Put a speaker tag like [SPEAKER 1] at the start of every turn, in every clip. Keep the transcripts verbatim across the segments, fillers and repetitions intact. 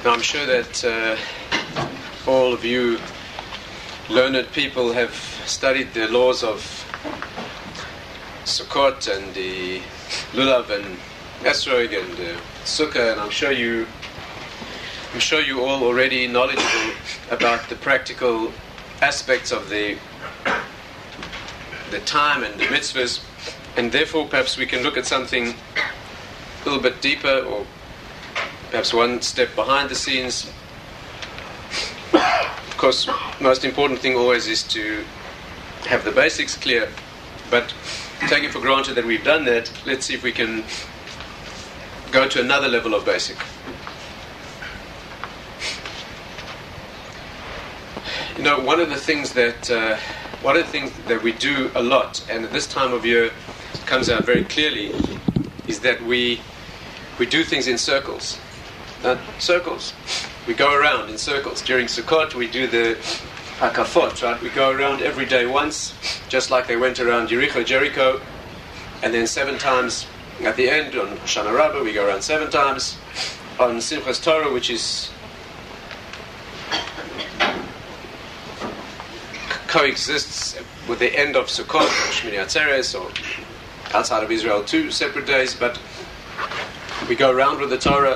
[SPEAKER 1] Now, I'm sure that uh, all of you learned people have studied the laws of Sukkot and the Lulav and Esrog and uh, Sukkah, and I'm sure you, I'm sure you all already knowledgeable about the practical aspects of the the time and the mitzvahs, and therefore perhaps we can look at something a little bit deeper, or perhaps one step behind the scenes. Of course, most important thing always is to have the basics clear, but taking for granted that we've done that, let's see if we can go to another level of basic. You know, one of the things that uh, one of the things that we do a lot, and at this time of year comes out very clearly, is that we we do things in circles. Uh, circles. We go around in circles. During Sukkot, we do the Hakafot, right? We go around every day once, just like they went around Jericho, Jericho, and then seven times at the end on Hoshana Rabbah, we go around seven times. On Simchas Torah, which is coexists with the end of Sukkot, or Shmini Atzeres, or outside of Israel, two separate days, but we go around with the Torah.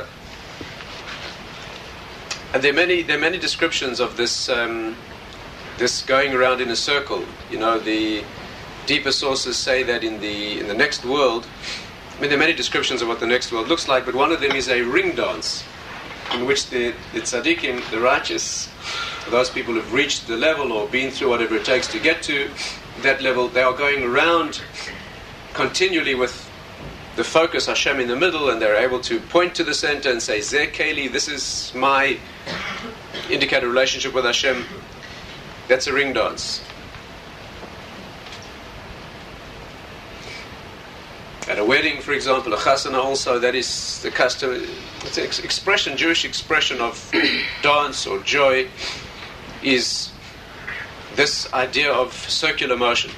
[SPEAKER 1] And there are many, there are many descriptions of this, um, this going around in a circle. You know, the deeper sources say that in the in the next world, I mean, there are many descriptions of what the next world looks like, but one of them is a ring dance, in which the, the tzaddikim, the righteous, those people who have reached the level or been through whatever it takes to get to that level, they are going around continually with the focus Hashem in the middle, and they're able to point to the center and say, Zeh Keli, this is my indicated relationship with Hashem. That's a ring dance. At a wedding, for example, a chasana also, that is the custom, it's an ex- expression, Jewish expression of dance or joy, is this idea of circular motion.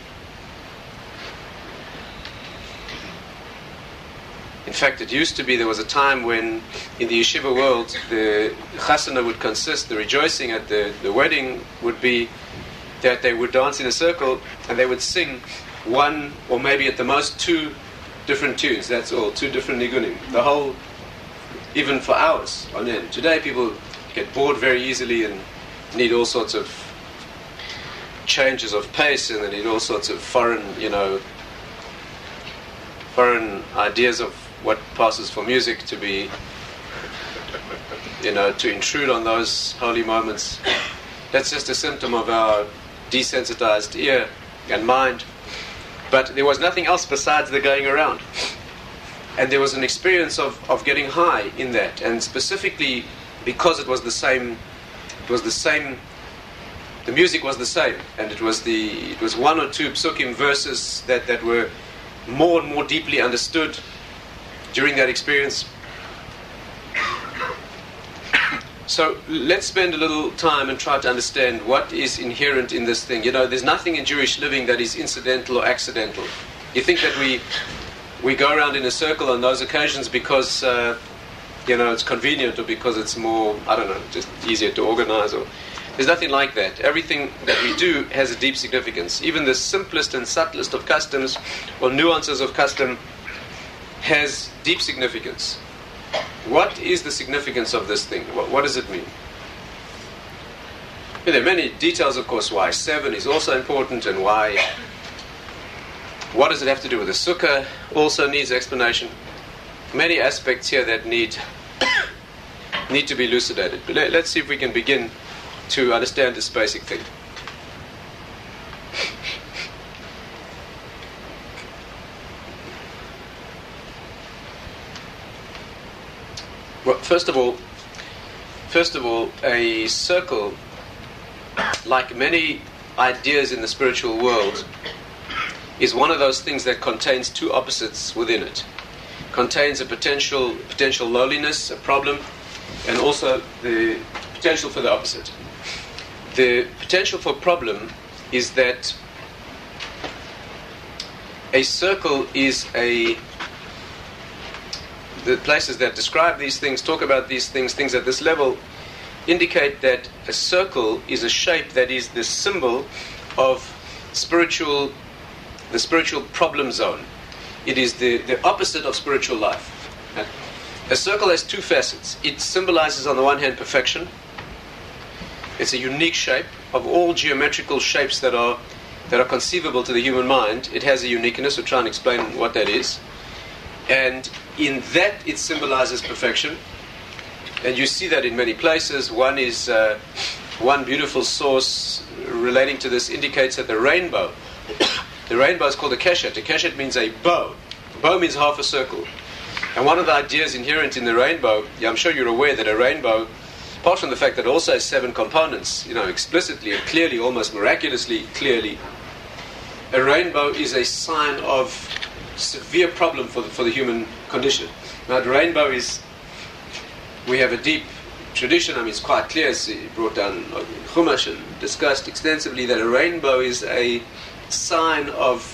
[SPEAKER 1] In fact, it used to be, there was a time when in the yeshiva world, the chasana would consist, the rejoicing at the, the wedding would be that they would dance in a circle and they would sing one or maybe at the most two different tunes, that's all, two different nigunim. The whole, even for hours on end. Today people get bored very easily and need all sorts of changes of pace, and they need all sorts of foreign, you know, foreign ideas of what passes for music to be, you know, to intrude on those holy moments. That's just a symptom of our desensitized ear and mind. But there was nothing else besides the going around. And there was an experience of, of getting high in that. And specifically because it was the same, it was the same, the music was the same. And it was the, it was one or two psukim verses that, that were more and more deeply understood during that experience. So let's spend a little time and try to understand what is inherent in this thing. You know, there's nothing in Jewish living that is incidental or accidental. You think that we we go around in a circle on those occasions because, uh, you know, it's convenient, or because it's more, I don't know, just easier to organize, or there's nothing like that. Everything that we do has a deep significance. Even the simplest and subtlest of customs or nuances of custom has deep significance. What is the significance of this thing? What, what does it mean? Well, there are many details, of course, why seven is also important, and why, what does it have to do with the sukkah also needs explanation. Many aspects here that need need to be elucidated. But let, let's see if we can begin to understand this basic thing. Well, first of all, first of all, a circle, like many ideas in the spiritual world, is one of those things that contains two opposites within it. Contains a potential potential lowliness, a problem, and also the potential for the opposite. The potential for problem is that a circle is a the places that describe these things, talk about these things, things at this level, indicate that a circle is a shape that is the symbol of spiritual, the spiritual problem zone. It is the, the opposite of spiritual life. A circle has two facets. It symbolizes, on the one hand, perfection. It's a unique shape. Of all geometrical shapes that are that are conceivable to the human mind, it has a uniqueness. We'll try and explain what that is. And in that, it symbolizes perfection. And you see that in many places. One is uh, one beautiful source relating to this indicates that the rainbow, the rainbow is called a keshet. A keshet means a bow. A bow means half a circle. And one of the ideas inherent in the rainbow, yeah, I'm sure you're aware that a rainbow, apart from the fact that it also has seven components, you know, explicitly and clearly, almost miraculously clearly, a rainbow is a sign of severe problem for the, for the human condition. Now, the rainbow is, we have a deep tradition. I mean, it's quite clear. It's brought down in Chumash and discussed extensively that a rainbow is a sign of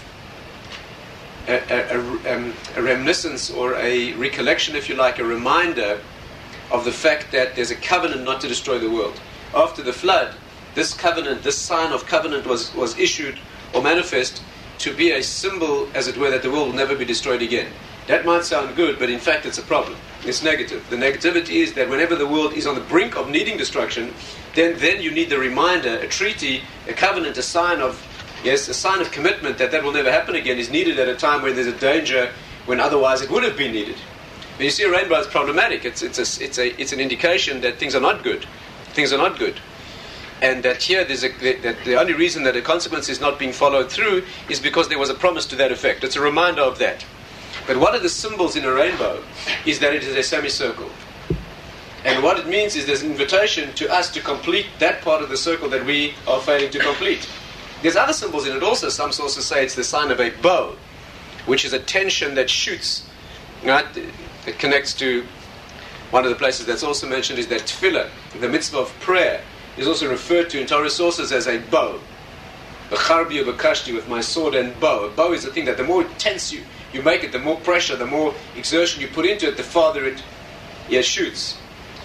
[SPEAKER 1] a, a, a, um, a reminiscence or a recollection, if you like, a reminder of the fact that there's a covenant not to destroy the world. After the flood, this covenant, this sign of covenant was, was issued or manifest to be a symbol, as it were, that the world will never be destroyed again. That might sound good, but in fact it's a problem. It's negative. The negativity is that whenever the world is on the brink of needing destruction, then, then you need the reminder, a treaty, a covenant, a sign of, yes, a sign of commitment that that will never happen again is needed at a time when there's a danger when otherwise it would have been needed. But you see, a rainbow is problematic. It's, it's, a, it's, a, it's an indication that things are not good. Things are not good. And that here, there's a, that the only reason that a consequence is not being followed through is because there was a promise to that effect. It's a reminder of that. But one of the symbols in a rainbow is that it is a semicircle. And what it means is there's an invitation to us to complete that part of the circle that we are failing to complete. There's other symbols in it also. Some sources say it's the sign of a bow, which is a tension that shoots. Right? It connects to one of the places that's also mentioned is that tefillah, the mitzvah of prayer, is also referred to in Torah sources as a bow. B'charbi u'b'kashti, with my sword and bow. A bow is the thing that the more tense you, you make it, the more pressure, the more exertion you put into it, the farther it yeah, shoots.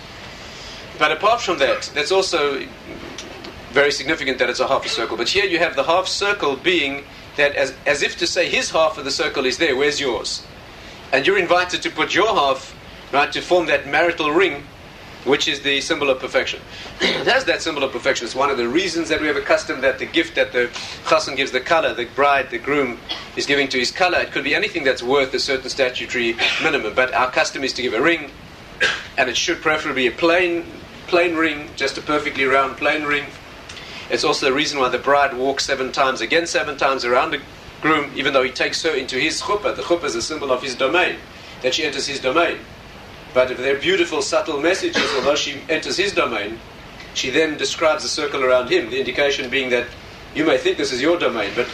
[SPEAKER 1] But apart from that, that's also very significant that it's a half a circle. But here you have the half circle being that as, as if to say his half of the circle is there, where's yours? And you're invited to put your half, right, to form that marital ring, which is the symbol of perfection. It has that symbol of perfection. It's one of the reasons that we have a custom that the gift that the chassan gives the color, the bride, the groom, is giving to his color. It could be anything that's worth a certain statutory minimum, but our custom is to give a ring, and it should preferably be a plain, plain ring, just a perfectly round plain ring. It's also the reason why the bride walks seven times, again seven times around the groom, even though he takes her into his chuppah. The chuppah is a symbol of his domain, that she enters his domain. But if they're beautiful, subtle messages, although she enters his domain, she then describes a circle around him, the indication being that you may think this is your domain, but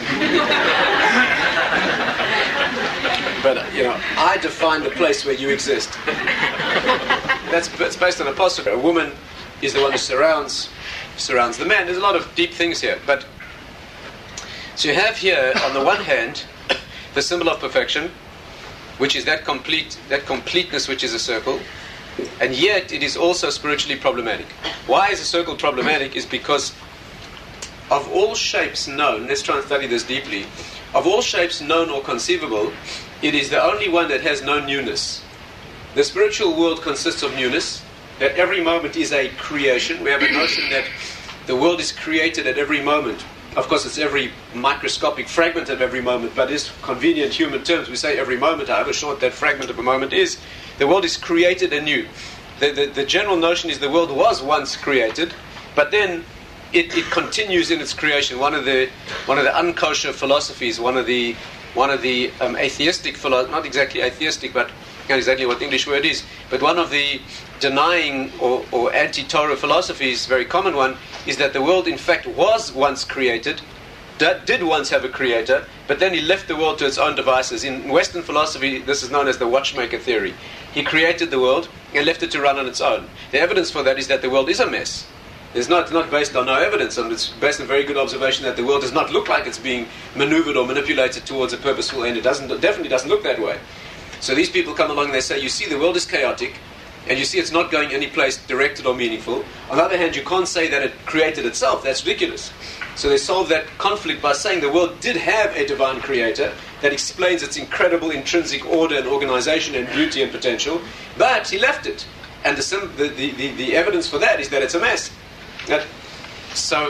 [SPEAKER 1] but you know, I define the place where you exist. That's, that's based on apostrophe. A woman is the one who surrounds surrounds the man. There's a lot of deep things here. But so you have here, on the one hand, the symbol of perfection, which is that complete, that completeness which is a circle, and yet it is also spiritually problematic. Why is a circle problematic? Is because of all shapes known, let's try and study this deeply, of all shapes known or conceivable, it is the only one that has no newness. The spiritual world consists of newness, that every moment is a creation. We have a notion that the world is created at every moment. Of course, it's every microscopic fragment of every moment, but in convenient human terms, we say every moment, however short that fragment of a moment is. The world is created anew. The, the, the general notion is the world was once created, but then it, it continues in its creation. One of the one of the unkosher philosophies, one of the one of the um, atheistic philo- not exactly atheistic, but not exactly what the English word is, but one of the denying or, or anti-Torah philosophies, very common one, is that the world in fact was once created, did, did once have a creator, but then he left the world to its own devices. In Western philosophy, this is known as the watchmaker theory. He created the world and left it to run on its own. The evidence for that is that the world is a mess. It's not, not based on no evidence, and it's based on very good observation that the world does not look like it's being maneuvered or manipulated towards a purposeful end. It doesn't, it definitely doesn't look that way. So these people come along and they say, you see, the world is chaotic, and you see it's not going any place directed or meaningful. On the other hand, you can't say that it created itself. That's ridiculous. So they solve that conflict by saying the world did have a divine creator that explains its incredible intrinsic order and organization and beauty and potential, but he left it. And the, sim- the, the, the, the evidence for that is that it's a mess. That, so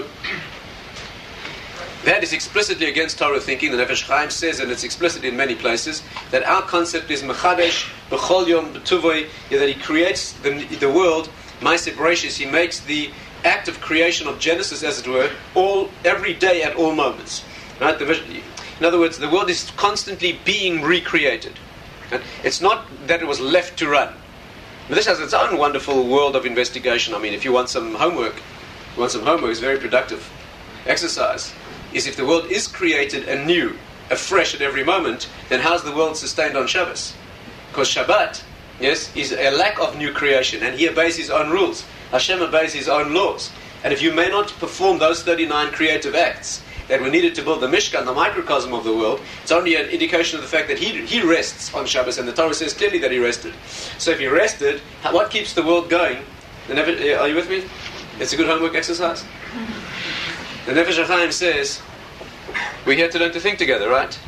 [SPEAKER 1] that is explicitly against Torah thinking. The Nefesh Chaim says, and it's explicit in many places, that our concept is mechadesh b'chol yom b'tuvoi, that he creates the, the world, ma'aseh bereshis, he makes the act of creation of Genesis, as it were, all every day at all moments. Right? The, in other words, the world is constantly being recreated. Right? It's not that it was left to run. But this has its own wonderful world of investigation. I mean, if you want some homework, you want some homework, it's very productive exercise. Is if the world is created anew, afresh at every moment, then how's the world sustained on Shabbos? Because Shabbat, yes, is a lack of new creation, and he obeys his own rules. Hashem obeys his own laws. And if you may not perform those thirty-nine creative acts that were needed to build the Mishkan, the microcosm of the world, it's only an indication of the fact that he he rests on Shabbos, and the Torah says clearly that he rested. So if he rested, what keeps the world going? The Nefesh, are you with me? It's a good homework exercise. The Nefesh HaChaim says, we're here to learn to think together, right?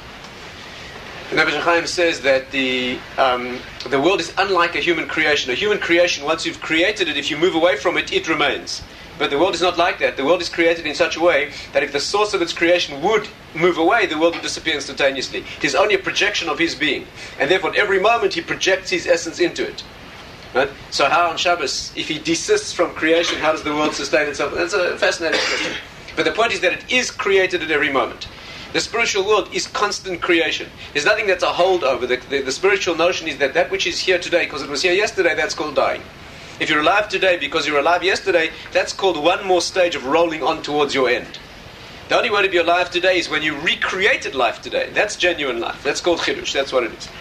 [SPEAKER 1] The Nefesh HaChaim says that the um, the world is unlike a human creation. A human creation, once you've created it, if you move away from it, it remains. But the world is not like that. The world is created in such a way that if the source of its creation would move away, the world would disappear instantaneously. It is only a projection of his being. And therefore, at every moment, he projects his essence into it. Right? So how on Shabbos, if he desists from creation, how does the world sustain itself? That's a fascinating question. But the point is that it is created at every moment. The spiritual world is constant creation. There's nothing that's a holdover. The, the, the spiritual notion is that that which is here today, because it was here yesterday, that's called dying. If you're alive today because you're alive yesterday, that's called one more stage of rolling on towards your end. The only way to be alive today is when you recreated life today. That's genuine life. That's called chidush. That's what it is.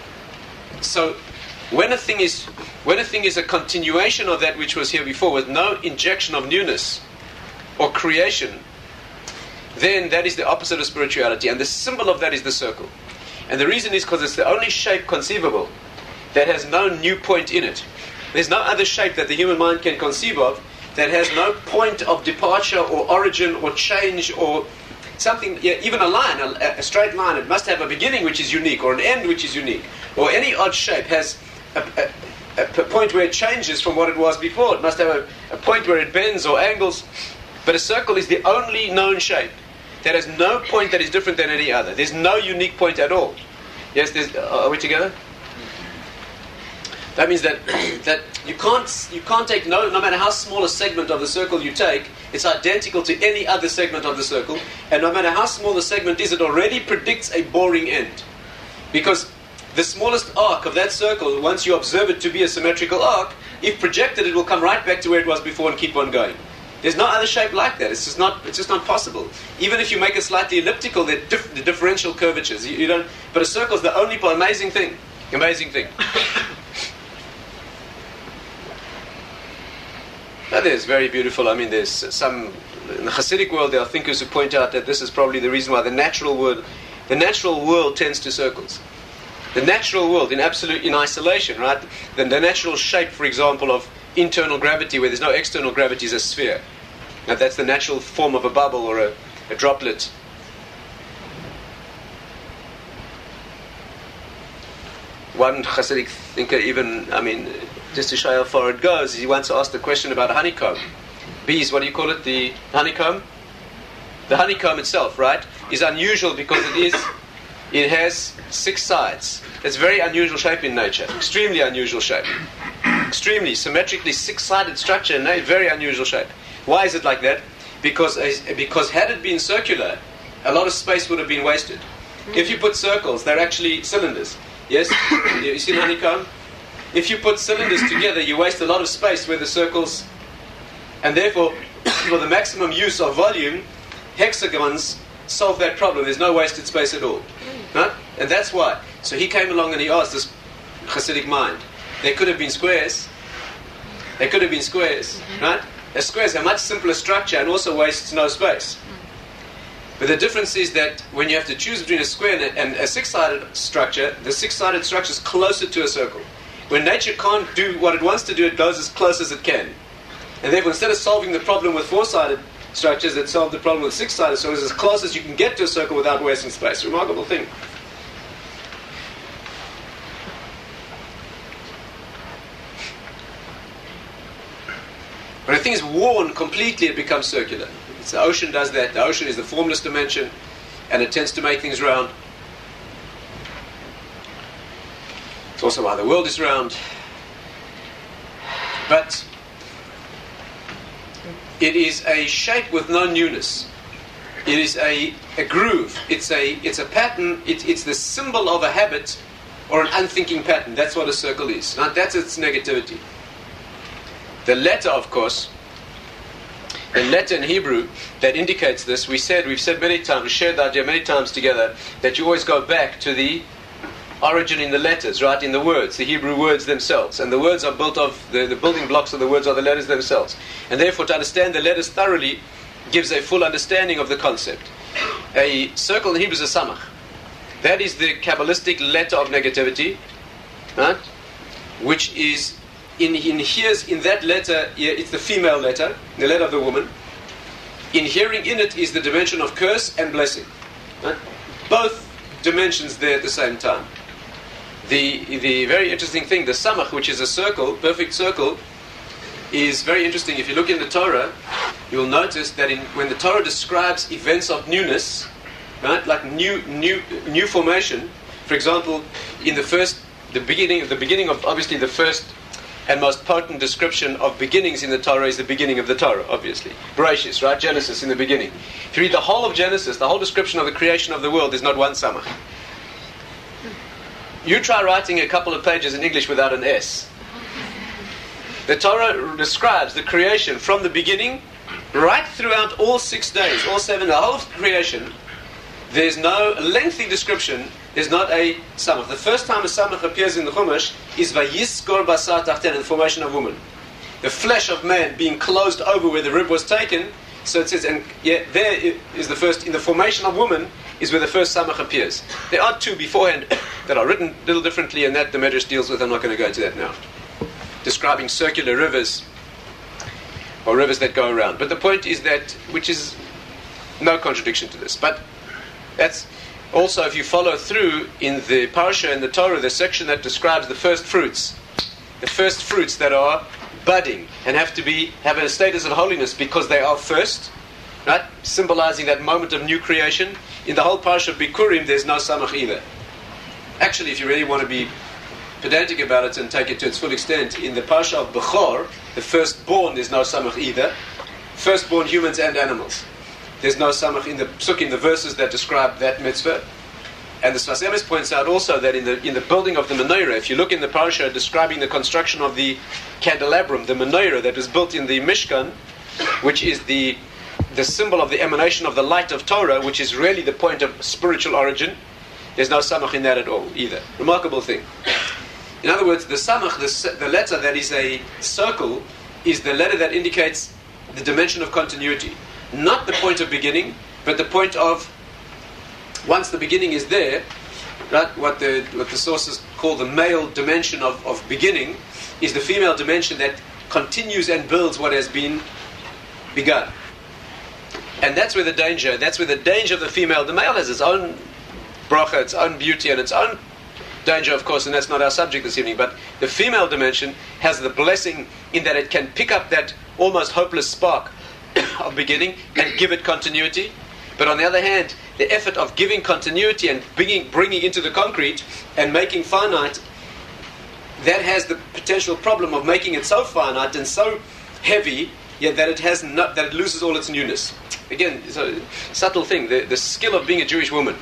[SPEAKER 1] So, when a thing is, when a thing is a continuation of that which was here before, with no injection of newness or creation, then that is the opposite of spirituality. And the symbol of that is the circle. And the reason is because it's the only shape conceivable that has no new point in it. There's no other shape that the human mind can conceive of that has no point of departure or origin or change or something, yeah, even a line, a, a straight line. It must have a beginning which is unique or an end which is unique. Or any odd shape has a, a, a point where it changes from what it was before. It must have a, a point where it bends or angles. But a circle is the only known shape that has no point that is different than any other. There's no unique point at all. Yes, there's, uh, are we together? That means that that you can't you can't take no no matter how small a segment of the circle you take, it's identical to any other segment of the circle, and no matter how small the segment is, it already predicts a boring end, because the smallest arc of that circle, once you observe it to be a symmetrical arc, if projected, it will come right back to where it was before and keep on going. There's no other shape like that. It's just not. It's just not possible. Even if you make it slightly elliptical, they're diff- the differential curvatures. You, you don't. But a circle is the only amazing thing. Amazing thing. Now, there's very beautiful. I mean, there's some in the Hasidic world. There are thinkers who point out that this is probably the reason why the natural world, the natural world tends to circles. The natural world, in absolute in isolation, right? The, the natural shape, for example, of internal gravity, where there's no external gravity, is a sphere. Now, that's the natural form of a bubble or a, a droplet. One Hasidic thinker even, I mean, just to show how far it goes, he once asked a question about a honeycomb. Bees, what do you call it? The honeycomb? The honeycomb itself, right, is unusual because it is, it has six sides. It's a very unusual shape in nature. Extremely unusual shape. Extremely symmetrically six-sided structure in a very unusual shape. Why is it like that? Because because had it been circular, a lot of space would have been wasted. If you put circles, they're actually cylinders. Yes? You see the honeycomb? If you put cylinders together, you waste a lot of space where the circles, and therefore, for the maximum use of volume, hexagons solve that problem. There's no wasted space at all. Right? And that's why. So he came along and he asked this Hasidic mind. There could have been squares. There could have been squares. Right? A square is a much simpler structure and also wastes no space. But the difference is that when you have to choose between a square and a, and a six-sided structure, the six-sided structure is closer to a circle. When nature can't do what it wants to do, it goes as close as it can. And therefore, instead of solving the problem with four-sided structures, it solved the problem with six-sided structures as close as you can get to a circle without wasting space. Remarkable thing. When a thing is worn completely, it becomes circular. It's the ocean does that. The ocean is the formless dimension, and it tends to make things round. It's also why the world is round. But it is a shape with no newness. It is a, a groove. It's a it's a pattern. It, it's the symbol of a habit or an unthinking pattern. That's what a circle is. Now, that's its negativity. The letter, of course, the letter in Hebrew that indicates this, we said, we've said many times, we shared the idea many times together, that you always go back to the origin in the letters, right, in the words, the Hebrew words themselves. And the words are built of, the, the building blocks of the words are the letters themselves. And therefore, to understand the letters thoroughly gives a full understanding of the concept. A circle in Hebrew is a samach. That is the Kabbalistic letter of negativity, right, which is In, in here's in that letter, yeah, it's the female letter, the letter of the woman. Inhering in it is the dimension of curse and blessing. Right? Both dimensions there at the same time. The the very interesting thing, the samach, which is a circle, perfect circle, is very interesting. If you look in the Torah, you'll notice that in, when the Torah describes events of newness, right, like new new new formation, for example, in the first, the beginning, the beginning of obviously the first and most potent description of beginnings in the Torah is the beginning of the Torah, obviously. Bereshis, right? Genesis in the beginning. If you read the whole of Genesis, the whole description of the creation of the world, there's not one samach. You try writing a couple of pages in English without an S. The Torah describes the creation from the beginning right throughout all six days, all seven, the whole of creation. There's no lengthy description. There's not a samach. The first time a samach appears in the Chumash is Vayiskor basar tachten, the formation of woman. The flesh of man being closed over where the rib was taken. So it says, and yeah, there is the first, in the formation of woman, is where the first samach appears. There are two beforehand that are written a little differently, and that the Medrash deals with. I'm not going to go into that now. Describing circular rivers, or rivers that go around. But the point is that, which is no contradiction to this, but that's also, if you follow through in the Parsha and the Torah, the section that describes the first fruits, the first fruits that are budding and have to be have a status of holiness because they are first, right? Symbolizing that moment of new creation. In the whole Parsha of Bikurim, there's no samach either. Actually, if you really want to be pedantic about it and take it to its full extent, in the Parsha of Bechor, the firstborn, there's no samach either. Firstborn humans and animals. There's no samach in the psukim, the verses that describe that mitzvah. And the Sfas Emes points out also that in the in the building of the menorah, if you look in the parasha describing the construction of the candelabrum, the menorah that was built in the Mishkan, which is the the symbol of the emanation of the light of Torah, which is really the point of spiritual origin, there's no samach in that at all either. Remarkable thing. In other words, the samach, the, the letter that is a circle, is the letter that indicates the dimension of continuity. Not the point of beginning, but the point of, once the beginning is there, right, what the what the sources call the male dimension of, of beginning is the female dimension that continues and builds what has been begun. And that's where the danger, that's where the danger of the female, the male has its own bracha, its own beauty, and its own danger, of course, and that's not our subject this evening, but the female dimension has the blessing in that it can pick up that almost hopeless spark of beginning and give it continuity. But on the other hand, the effort of giving continuity and bringing, bringing into the concrete and making finite, that has the potential problem of making it so finite and so heavy, yet that it has not, that it loses all its newness. Again, it's a subtle thing. The, the skill of being a Jewish woman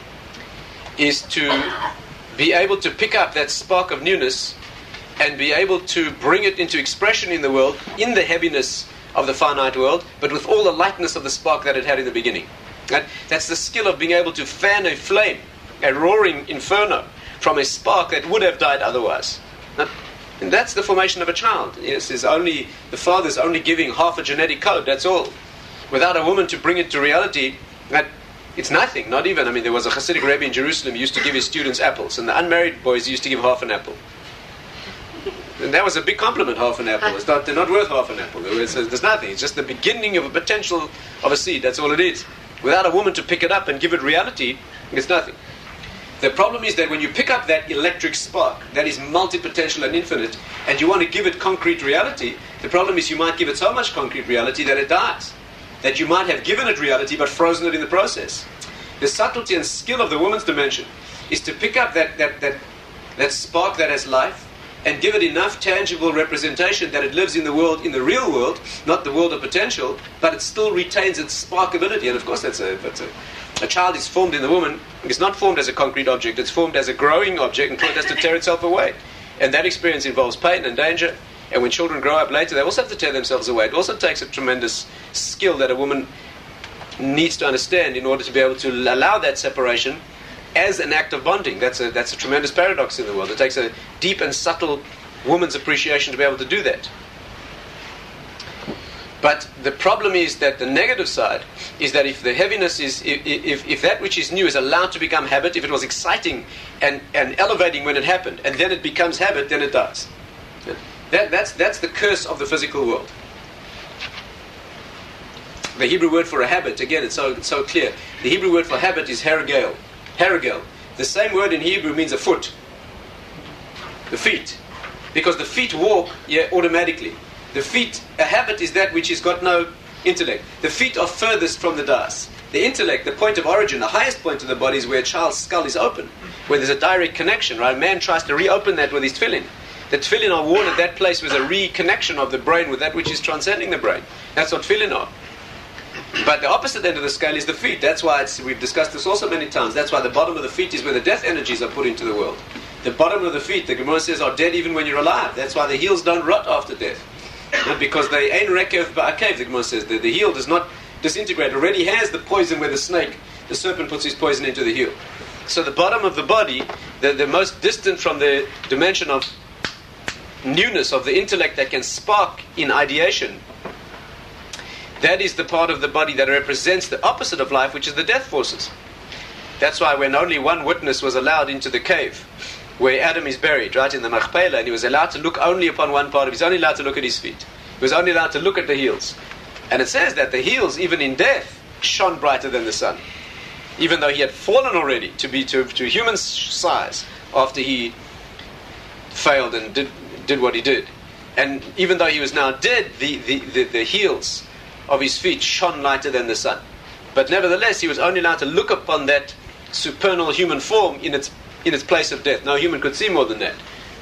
[SPEAKER 1] is to be able to pick up that spark of newness and be able to bring it into expression in the world, in the heaviness of the finite world, but with all the lightness of the spark that it had in the beginning. Right? That's the skill of being able to fan a flame, a roaring inferno, from a spark that would have died otherwise. Right? And that's the formation of a child. Yes, is only the father's only giving half a genetic code. That's all. Without a woman to bring it to reality, that It's nothing, not even. I mean, there was a Hasidic Rebbe in Jerusalem who used to give his students apples, and the unmarried boys he used to give half an apple. And that was a big compliment, half an apple. It's not, they're not worth half an apple. It's, there's nothing. It's just the beginning of a potential of a seed. That's all it is. Without a woman to pick it up and give it reality, it's nothing. The problem is that when you pick up that electric spark, that is multi-potential and infinite, and you want to give it concrete reality, the problem is you might give it so much concrete reality that it dies. That you might have given it reality but frozen it in the process. The subtlety and skill of the woman's dimension is to pick up that, that, that, that spark that has life and give it enough tangible representation that it lives in the world, in the real world, not the world of potential, but it still retains its sparkability. And of course, that's a, that's a, a child is formed in the woman. It's not formed as a concrete object. It's formed as a growing object until it has to tear itself away. And that experience involves pain and danger. And when children grow up later, they also have to tear themselves away. It also takes a tremendous skill that a woman needs to understand in order to be able to allow that separation as an act of bonding. That's a, that's a tremendous paradox in the world. It takes a deep and subtle woman's appreciation to be able to do that. But the problem is that the negative side is that if the heaviness is, if, if, if that which is new is allowed to become habit, if it was exciting and, and elevating when it happened, and then it becomes habit, then it dies. That, that's, that's the curse of the physical world. The Hebrew word for a habit, again, it's so, it's so clear. The Hebrew word for habit is herigel. Herigel. The same word in Hebrew means a foot. The feet. Because the feet walk, yeah, automatically. The feet, a habit is that which has got no intellect. The feet are furthest from the dais. The intellect, the point of origin, the highest point of the body is where a child's skull is open, where there's a direct connection, right? A man tries to reopen that with his tefillin. The tefillin are worn at that place with a reconnection of the brain with that which is transcending the brain. That's what tefillin are. But the opposite end of the scale is the feet. That's why it's, we've discussed this also many times. That's why the bottom of the feet is where the death energies are put into the world. The bottom of the feet, the Gemara says, are dead even when you're alive. That's why the heels don't rot after death. Not because they ain't rekev ba'akev, the Gemara says. The, the heel does not disintegrate. It already has the poison where the snake, the serpent puts his poison into the heel. So the bottom of the body, the, the most distant from the dimension of newness of the intellect that can spark in ideation, that is the part of the body that represents the opposite of life, which is the death forces. That's why when only one witness was allowed into the cave where Adam is buried, right, in the Machpelah, and he was allowed to look only upon one part of, he's only allowed to look at his feet. He was only allowed to look at the heels. And it says that the heels, even in death, shone brighter than the sun. Even though he had fallen already to be to, to human size after he failed and did, did what he did. And even though he was now dead, the, the, the, the heels of his feet shone lighter than the sun. But nevertheless, he was only allowed to look upon that supernal human form in its in its place of death. No human could see more than that.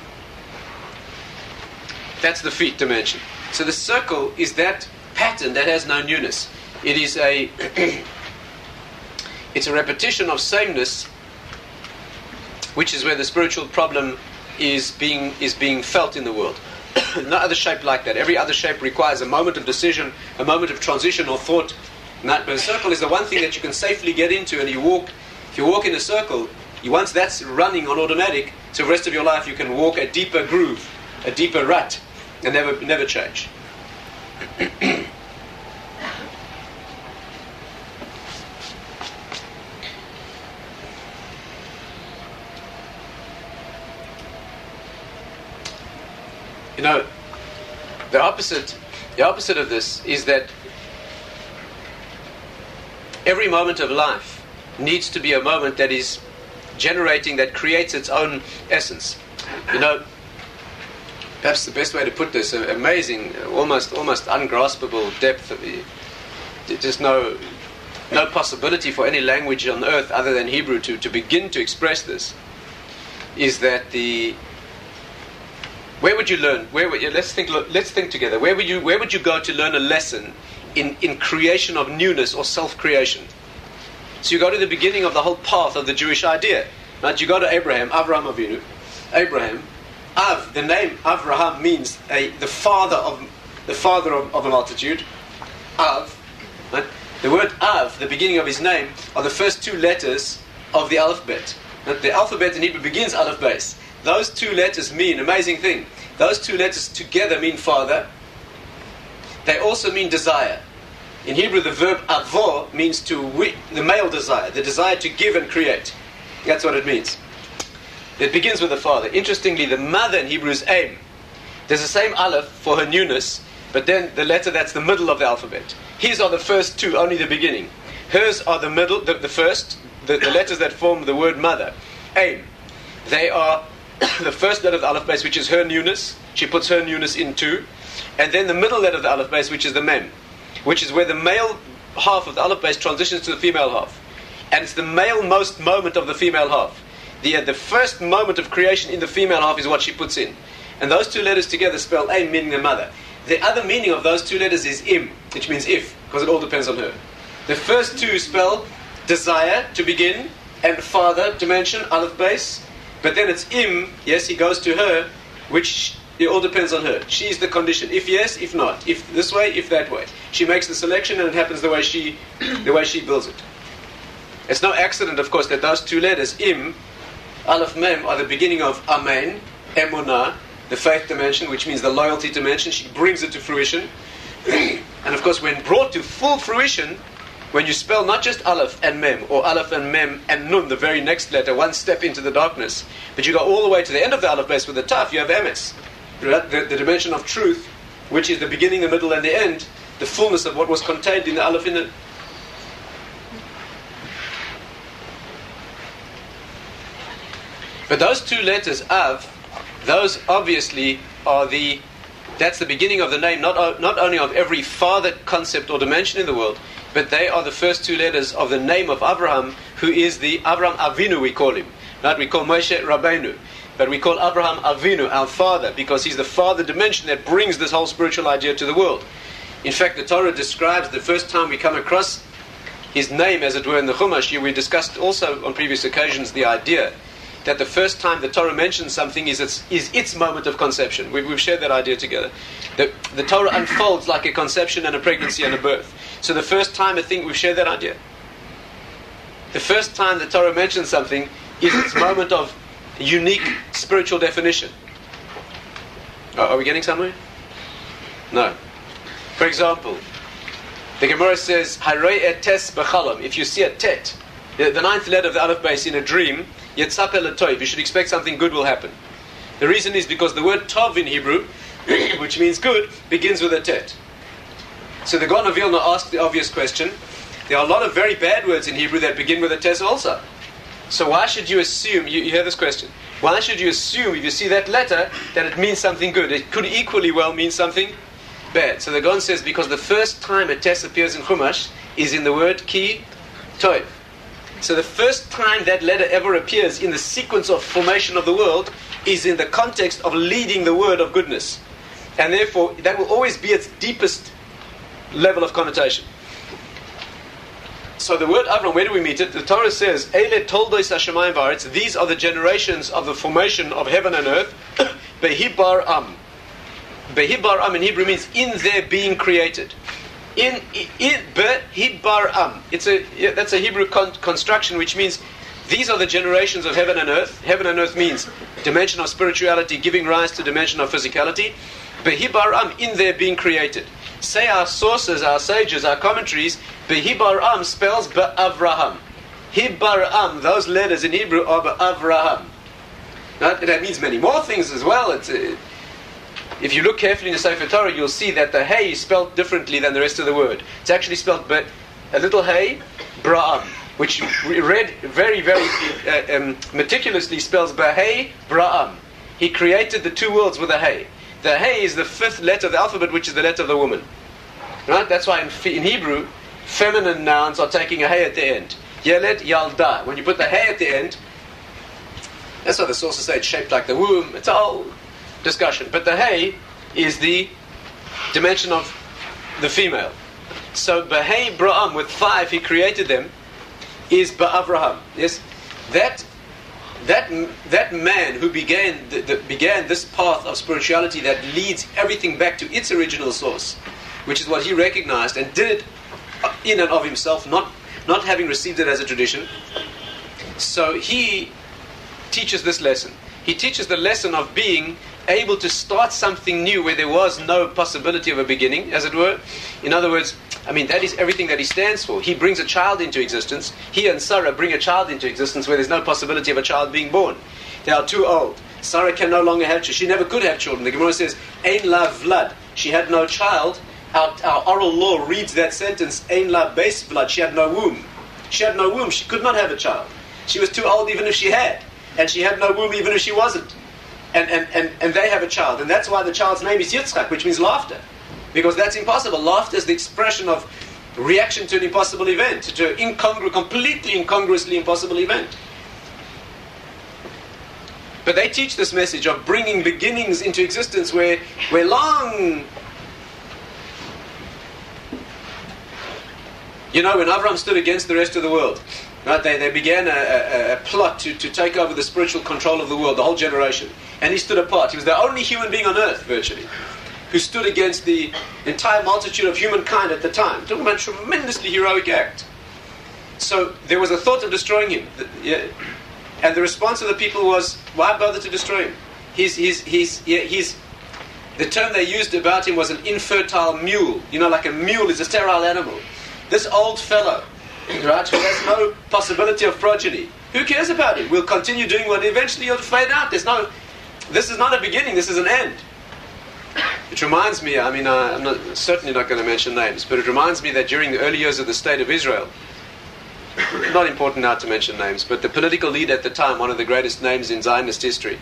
[SPEAKER 1] That's the feet dimension. So the circle is that pattern that has no newness. It is a it's a repetition of sameness, which is where the spiritual problem is being is being felt in the world. No other shape like that. Every other shape requires a moment of decision, a moment of transition or thought. But a circle is the one thing that you can safely get into, and you walk. If you walk in a circle, you, once that's running on automatic, so the rest of your life you can walk a deeper groove, a deeper rut, and never never change. You know, the opposite, the opposite of this is that every moment of life needs to be a moment that is generating, that creates its own essence. You know, perhaps the best way to put this, amazing, almost almost ungraspable depth of the, just no no possibility for any language on earth other than Hebrew to, to begin to express this, is that the where would you learn? Where would you, let's think. Let's think together. Where would you? Where would you go to learn a lesson in, in creation of newness or self-creation? So you go to the beginning of the whole path of the Jewish idea. Right? You go to Abraham, Avraham Avinu, Abraham. Av, the name Avraham means a, the father of the father of, of a multitude. Av, right? The word Av, the beginning of his name, are the first two letters of the alphabet. Right? The alphabet in Hebrew begins Aleph Beis. Those two letters mean, amazing thing, those two letters together mean father. They also mean desire. In Hebrew, the verb avo means to wi- the male desire, the desire to give and create. That's what it means. It begins with the father. Interestingly, the mother in Hebrew is aim. There's the same aleph for her newness, but then the letter that's the middle of the alphabet. His are the first two, only the beginning. Hers are the middle, the, the first, the, the letters that form the word mother. Aim. They are the first letter of the aleph base, which is her newness. She puts her newness in too. And then the middle letter of the aleph base, which is the mem, which is where the male half of the aleph base transitions to the female half. And it's the male-most moment of the female half. The, uh, the first moment of creation in the female half is what she puts in. And those two letters together spell aim, meaning the mother. The other meaning of those two letters is im, which means if, because it all depends on her. The first two spell desire, to begin, and father, to mention, aleph base. But then it's im, yes, he goes to her, which it all depends on her. She's the condition. If yes, if not. If this way, if that way. She makes the selection and it happens the way she, the way she builds it. It's no accident, of course, that those two letters, im, aleph, mem, are the beginning of amen, emunah, the faith dimension, which means the loyalty dimension. She brings it to fruition. And of course, when brought to full fruition, when you spell not just aleph and mem, or aleph and mem and nun, the very next letter, one step into the darkness, but you go all the way to the end of the aleph base with the taf, you have emes, the, the dimension of truth, which is the beginning, the middle, and the end, the fullness of what was contained in the aleph in it. But those two letters, av, those obviously are the, that's the beginning of the name, not, not only of every father concept or dimension in the world, but they are the first two letters of the name of Abraham, who is the Abraham Avinu, we call him. Not we call Moshe Rabbeinu, but we call Abraham Avinu, our father, because he's the father dimension that brings this whole spiritual idea to the world. In fact, the Torah describes the first time we come across his name, as it were, in the Chumash. We discussed also on previous occasions the idea that the first time the Torah mentions something is its, is its moment of conception. We've, we've shared that idea together. The, the Torah unfolds like a conception and a pregnancy and a birth. So the first time I think we've shared that idea. The first time the Torah mentions something is its moment of unique spiritual definition. Are, are we getting somewhere? No. For example, the Gemara says, Harei et tes b'chalam. If you see a tet, the, the ninth letter of the aleph base in a dream, Yetzapeh l'toiv, you should expect something good will happen. The reason is because the word tov in Hebrew, which means good, begins with a tet. So the Gaon of Vilna asked the obvious question. There are a lot of very bad words in Hebrew that begin with a tes also. So why should you assume, you, you hear this question, why should you assume if you see that letter that it means something good? It could equally well mean something bad. So the Gaon says because the first time a tes appears in Chumash is in the word ki toiv. So the first time that letter ever appears in the sequence of formation of the world is in the context of leading the word of goodness. And therefore, that will always be its deepest level of connotation. So the word Avram, where do we meet it? The Torah says, Eile toldois hashamayim v'aretz, these are the generations of the formation of heaven and earth. Behibar am. Behibar am in Hebrew means in their being created. In in Behibar am. It's a that's a Hebrew con- construction which means these are the generations of heaven and earth. Heaven and earth means dimension of spirituality giving rise to dimension of physicality. Behibar am, in their being created. Say our sources, our sages, our commentaries, Behibar am spells Be'avraham. Hibar am, those letters in Hebrew are Be'avraham. Now, that means many more things as well. It's a, if you look carefully in the Sefer Torah, you'll see that the hey is spelled differently than the rest of the word. It's actually spelled be, a little hey, Bra'am, which read very, very uh, um, meticulously spells Behei Bra'am. He created the two worlds with a hey. The hey is the fifth letter of the alphabet, which is the letter of the woman. Right? That's why in, in Hebrew, feminine nouns are taking a hey at the end. Yeled, Yalda. When you put the hey at the end, that's why the sources say it's shaped like the womb. It's a whole discussion. But the hey is the dimension of the female. So Behei Bra'am, with five, he created them, is Ba'avraham. Yes? That that that man who began the, the, began this path of spirituality that leads everything back to its original source, which is what he recognized and did it in and of himself, not not having received it as a tradition. So he teaches this lesson. He teaches the lesson of being able to start something new where there was no possibility of a beginning, as it were. In other words, I mean, that is everything that he stands for. He brings a child into existence. He and Sarah bring a child into existence where there's no possibility of a child being born. They are too old. Sarah can no longer have children. She never could have children. The Gemara says, Ein la vlad. She had no child. Our, our oral law reads that sentence, Ein la beis vlad. She had no womb. She had no womb. She could not have a child. She was too old even if she had. And she had no womb even if she wasn't. And, and, and, and they have a child. And that's why the child's name is Yitzchak, which means laughter. Because that's impossible. Laughter is the expression of reaction to an impossible event, to an incongru, completely incongruously impossible event. But they teach this message of bringing beginnings into existence where, where long... You know, when Avram stood against the rest of the world, right, they, they began a, a, a plot to, to take over the spiritual control of the world, the whole generation. And he stood apart. He was the only human being on earth, virtually, who stood against the entire multitude of humankind at the time. Talking about a tremendously heroic act. So there was a thought of destroying him. Yeah. And the response of the people was, why bother to destroy him? He's, he's, he's, yeah, he's, the term they used about him was an infertile mule. You know, like a mule is a sterile animal. This old fellow, right, who has no possibility of progeny, who cares about him? We'll continue doing what eventually he'll fade out. There's no, this is not a beginning, this is an end. It reminds me, I mean, uh, I'm not, certainly not going to mention names, but it reminds me that during the early years of the State of Israel, not important now to mention names, but the political leader at the time, one of the greatest names in Zionist history,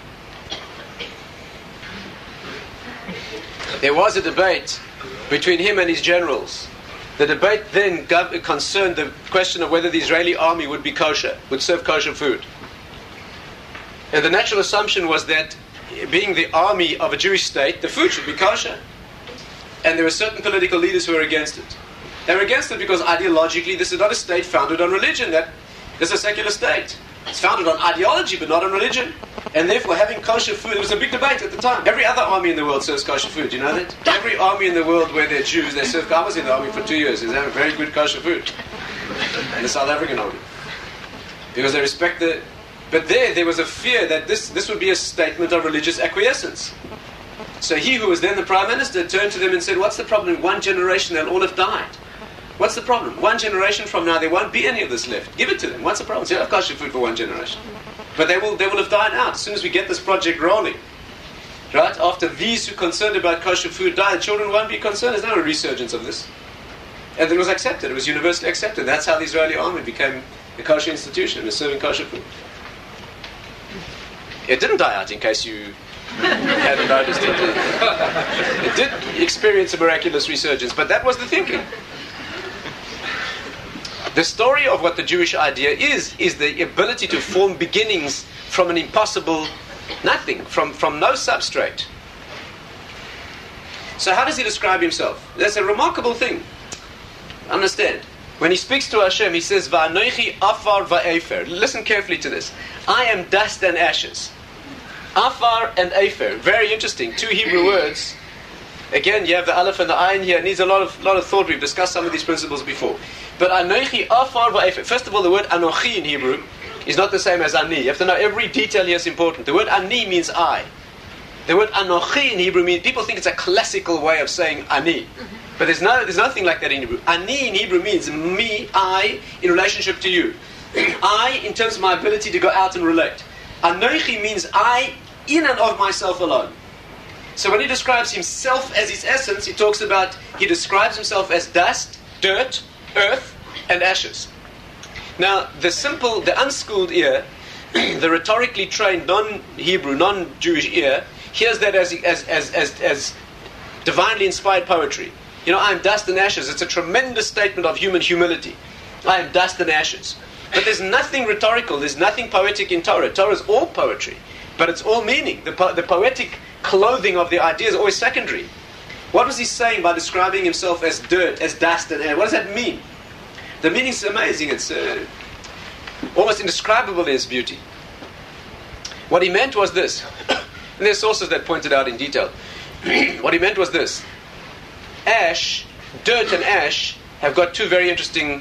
[SPEAKER 1] there was a debate between him and his generals. The debate then gov- concerned the question of whether the Israeli army would be kosher, would serve kosher food. And the natural assumption was that, being the army of a Jewish state, the food should be kosher. And there were certain political leaders who were against it. They were against it because ideologically this is not a state founded on religion. That this is a secular state. It's founded on ideology but not on religion. And therefore having kosher food, there was a big debate at the time. Every other army in the world serves kosher food, do you know that? Every army in the world where they're Jews, they serve, I was in the army for two years, they have very good kosher food. In the South African army. Because they respect the... But there, there was a fear that this, this would be a statement of religious acquiescence. So he who was then the Prime Minister turned to them and said, what's the problem? In one generation they'll all have died. What's the problem? One generation from now there won't be any of this left. Give it to them. What's the problem? They'll have kosher food for one generation. But they will, they will have died out as soon as we get this project rolling. Right? After these who are concerned about kosher food die, the children won't be concerned. There's no resurgence of this. And it was accepted. It was universally accepted. That's how the Israeli army became a kosher institution. It was serving kosher food. It didn't die out, in case you hadn't noticed it. It did experience a miraculous resurgence, but that was the thinking. The story of what the Jewish idea is, is the ability to form beginnings from an impossible nothing, from, from no substrate. So how does he describe himself? That's a remarkable thing. Understand. When he speaks to Hashem, he says, Va'anoichi afar va'efer. Listen carefully to this. I am dust and ashes. Afar and efer. Very interesting. Two Hebrew words. Again, you have the aleph and the ayin here. It needs a lot of lot of thought. We've discussed some of these principles before. But anochi afar va'efer. First of all, the word anochi in Hebrew is not the same as ani. You have to know every detail here is important. The word ani means I. The word anochi in Hebrew means, people think it's a classical way of saying ani. But there's no there's nothing like that in Hebrew. Ani in Hebrew means me, I, in relationship to you. I, in terms of my ability to go out and relate. Anochi means I, in and of myself alone. So when he describes himself as his essence, he talks about, he describes himself as dust, dirt, earth, and ashes. Now, the simple, the unschooled ear, the rhetorically trained non-Hebrew, non-Jewish ear, hears that as, as, as, as, as divinely inspired poetry. You know, I am dust and ashes. It's a tremendous statement of human humility. I am dust and ashes. But there's nothing rhetorical, there's nothing poetic in Torah. Torah is all poetry, but it's all meaning. The, po- the poetic clothing of the idea is always secondary. What was he saying by describing himself as dirt, as dust and air? What does that mean? The meaning is amazing. It's uh, almost indescribable in its beauty. What he meant was this. And there's sources that pointed out in detail. What he meant was this. Ash, dirt and ash have got two very interesting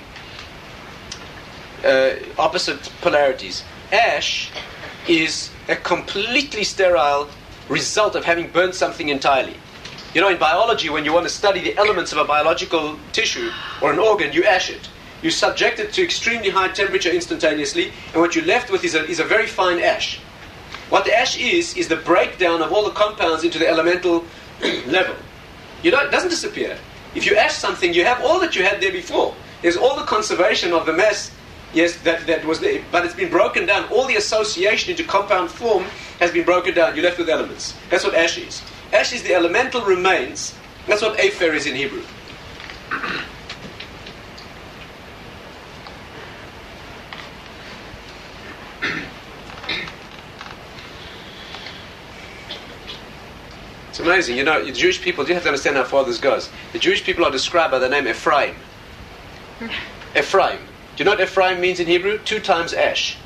[SPEAKER 1] uh, opposite polarities. Ash is a completely sterile result of having burnt something entirely. You know, in biology, when you want to study the elements of a biological tissue or an organ, you ash it. You subject it to extremely high temperature instantaneously, and what you're left with is a, is a very fine ash. What the ash is, is the breakdown of all the compounds into the elemental level. You don't, it doesn't disappear. If you ash something, you have all that you had there before. There's all the conservation of the mess, yes, that, that was there, but it's been broken down. All the association into compound form has been broken down. You're left with elements. That's what ash is. Ash is the elemental remains. That's what afer is in Hebrew. It's amazing. You know, the Jewish people, you have to understand how far this goes. The Jewish people are described by the name Ephraim. Ephraim. Do you know what Ephraim means in Hebrew? Two times ash.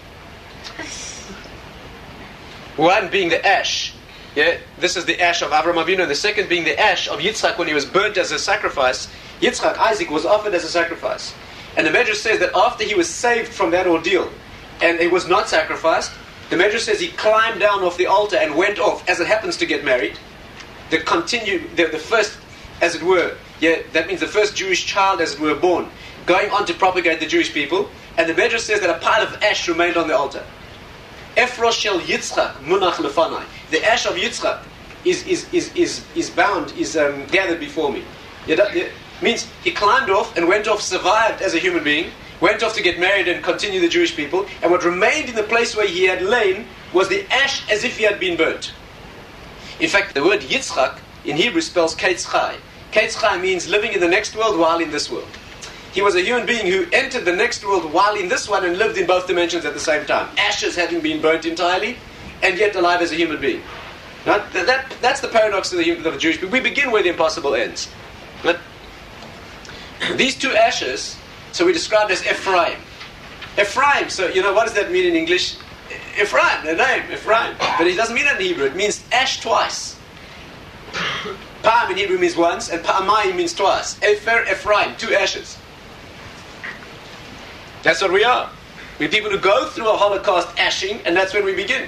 [SPEAKER 1] One being the ash. Yeah, this is the ash of Avraham Avinu. And the second being the ash of Yitzchak when he was burnt as a sacrifice. Yitzchak, Isaac, was offered as a sacrifice. And the Medrash says that after he was saved from that ordeal, and he was not sacrificed, the Medrash says he climbed down off the altar and went off, as it happens to get married. The continue, the, the first, as it were, yeah, that means the first Jewish child, as it were, born, going on to propagate the Jewish people. And the Medrash says that a pile of ash remained on the altar. Efrosh shel Yitzchak munach lefanai. The ash of Yitzchak is is is is, is bound, is um, gathered before me. It means he climbed off and went off, survived as a human being, went off to get married and continue the Jewish people, and what remained in the place where he had lain was the ash as if he had been burnt. In fact, the word Yitzchak in Hebrew spells Ketz Chai. Ketz Chai means living in the next world while in this world. He was a human being who entered the next world while in this one and lived in both dimensions at the same time. Ashes having been burnt entirely, and yet alive as a human being. Right? That, that, that's the paradox of the, of the Jewish people. We begin where the impossible ends. Right? These two ashes, so we described as Ephraim. Ephraim, so you know, what does that mean in English? Ephraim, the name, Ephraim. But it doesn't mean that in Hebrew. It means ash twice. Pa'am in Hebrew means once, and Pa'amayim means twice. Efer, Ephraim, two ashes. That's what we are. We're people who go through a Holocaust ashing, and that's when we begin.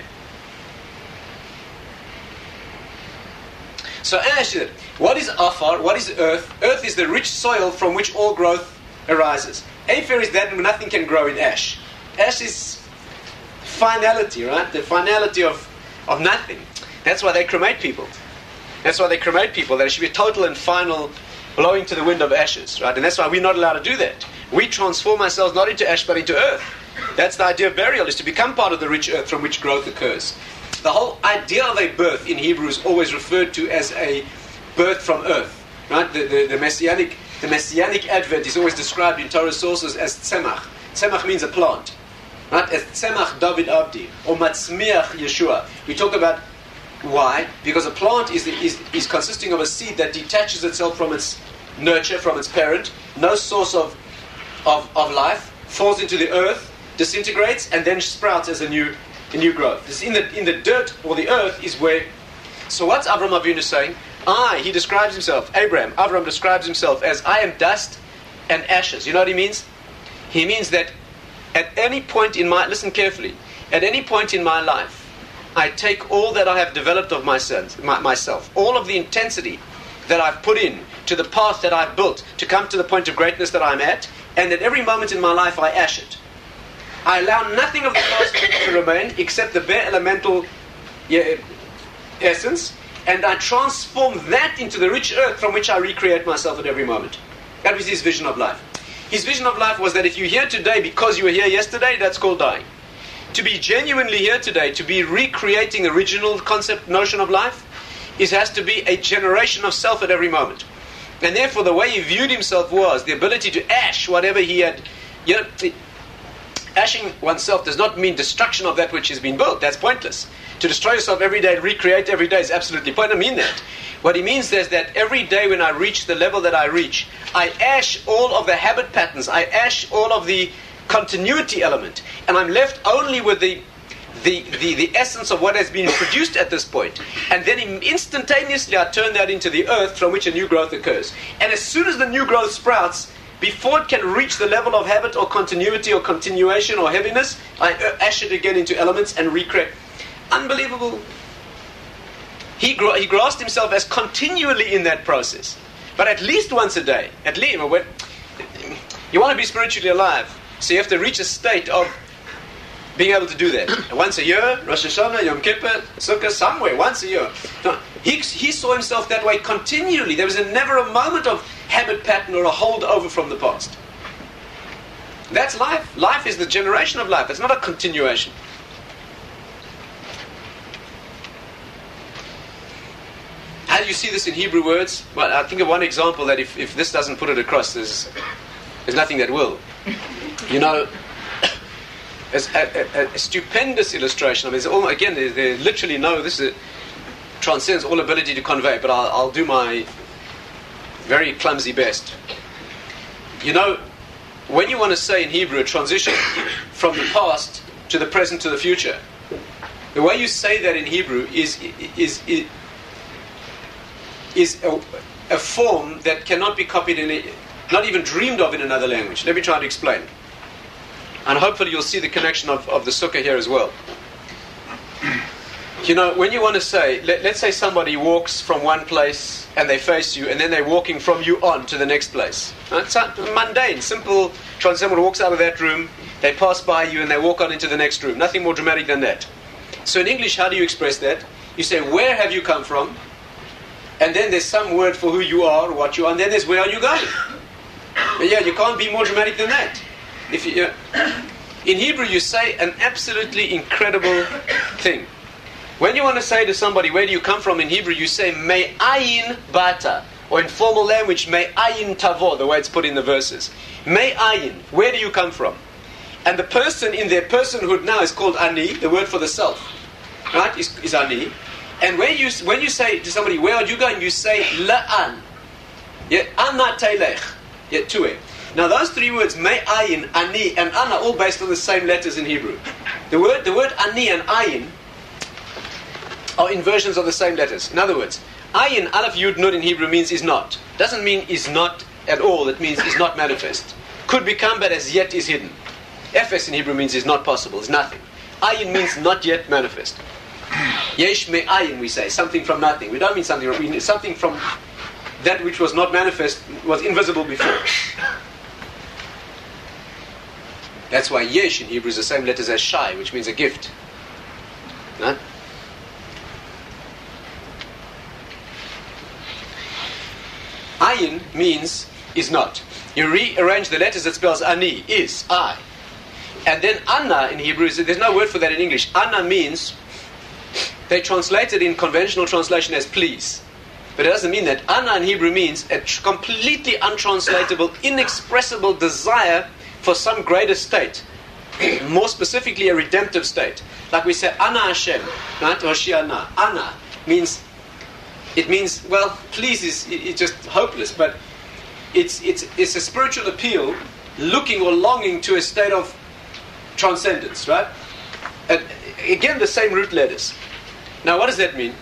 [SPEAKER 1] So ash, what is afar? What is earth? Earth is the rich soil from which all growth arises. Afer is that nothing can grow in ash. Ash is finality, right? The finality of, of nothing. That's why they cremate people. That's why they cremate people. There should be a total and final blowing to the wind of ashes, right? And that's why we're not allowed to do that. We transform ourselves not into ash but into earth. That's the idea of burial, is to become part of the rich earth from which growth occurs. The whole idea of a birth in Hebrew is always referred to as a birth from earth, right? The, the, the messianic the messianic advent is always described in Torah sources as tzemach. Tzemach means a plant, right? As tzemach David Abdi or matzmiach Yeshua. We talk about why? Because a plant is, is is consisting of a seed that detaches itself from its nurture, from its parent, no source of of, of life, falls into the earth, disintegrates, and then sprouts as a new a new growth. This in the in the dirt or the earth is where. So what's Avraham Avinu saying? I, he describes himself, Abraham, Avraham describes himself as I am dust and ashes. You know what he means? He means that at any point in my, listen carefully, at any point in my life, I take all that I have developed of myself, my, myself, all of the intensity that I've put in to the path that I've built to come to the point of greatness that I'm at, and at every moment in my life I ash it. I allow nothing of the past to remain except the bare elemental yeah, essence, and I transform that into the rich earth from which I recreate myself at every moment. That was his vision of life. His vision of life was that if you're here today because you were here yesterday, that's called dying. To be genuinely here today, to be recreating the original concept, notion of life, it has to be a generation of self at every moment. And therefore the way he viewed himself was the ability to ash whatever he had. You know, ashing oneself does not mean destruction of that which has been built. That's pointless. To destroy yourself every day and recreate every day is absolutely pointless. I mean that. What he means is that every day when I reach the level that I reach, I ash all of the habit patterns, I ash all of the continuity element, and I'm left only with the the, the, the essence of what has been produced at this point. And then instantaneously I turn that into the earth from which a new growth occurs. And as soon as the new growth sprouts, before it can reach the level of habit or continuity or continuation or heaviness, I ash it again into elements and recreate. Unbelievable. he, gra- he grasped himself as continually in that process. But at least once a day, at least, when, you want to be spiritually alive, so you have to reach a state of being able to do that. Once a year, Rosh Hashanah, Yom Kippur, Sukkah, somewhere, once a year. No, he, he saw himself that way continually. There was a, never a moment of habit pattern or a holdover from the past. That's life. Life is the generation of life. It's not a continuation. How do you see this in Hebrew words? Well, I think of one example that if, if this doesn't put it across, there's, there's nothing that will. You know, as a, a, a stupendous illustration. I mean, it's all, again, they, they literally know this is, transcends all ability to convey, but I'll, I'll do my very clumsy best. You know, when you want to say in Hebrew a transition from the past to the present to the future, the way you say that in Hebrew is is is, is a, a form that cannot be copied in a, not even dreamed of in another language. Let me try to explain. And hopefully you'll see the connection of, of the sukkah here as well. You know, when you want to say, let, let's say somebody walks from one place and they face you, and then they're walking from you on to the next place. It's mundane, simple. Someone walks out of that room, they pass by you, and they walk on into the next room. Nothing more dramatic than that. So in English, how do you express that? You say, where have you come from? And then there's some word for who you are, or what you are, and then there's where are you going? But yeah, you can't be more dramatic than that. If you, uh, in Hebrew, you say an absolutely incredible thing. When you want to say to somebody, where do you come from in Hebrew, you say, Me'ayin bata. Or in formal language, Me'ayin tavo, the way it's put in the verses. Me'ayin, where do you come from? And the person in their personhood now is called ani, the word for the self. Right, is, is ani. And when you, when you say to somebody, where are you going? You say, la'an. Yeah, anna telech. Yeah, tu'e. Now those three words, me'ayin, ani, and ana, all based on the same letters in Hebrew. The word, the word ani and ayin are inversions of the same letters. In other words, ayin, alaf, yud, nun in Hebrew means is not. Doesn't mean is not at all. It means is not manifest. Could become, but as yet is hidden. Efes in Hebrew means is not possible, is nothing. Ayin means not yet manifest. Yesh me'ayin, we say, something from nothing. We don't mean something, we mean something from that which was not manifest, was invisible before. That's why yesh in Hebrew is the same letters as shai, which means a gift. Right? Ayin means is not. You rearrange the letters, it spells ani, is, I. And then anna in Hebrew, there's no word for that in English. Anna means, they translate it in conventional translation as please. But it doesn't mean that. Anna in Hebrew means a tr- completely untranslatable, inexpressible desire for some greater state. More specifically, a redemptive state. Like we say, Ana Hashem, right? Hoshiana. Ana means, it means, well, please is it's just hopeless, but it's it's it's a spiritual appeal, looking or longing to a state of transcendence, right? And again, the same root letters. Now, what does that mean?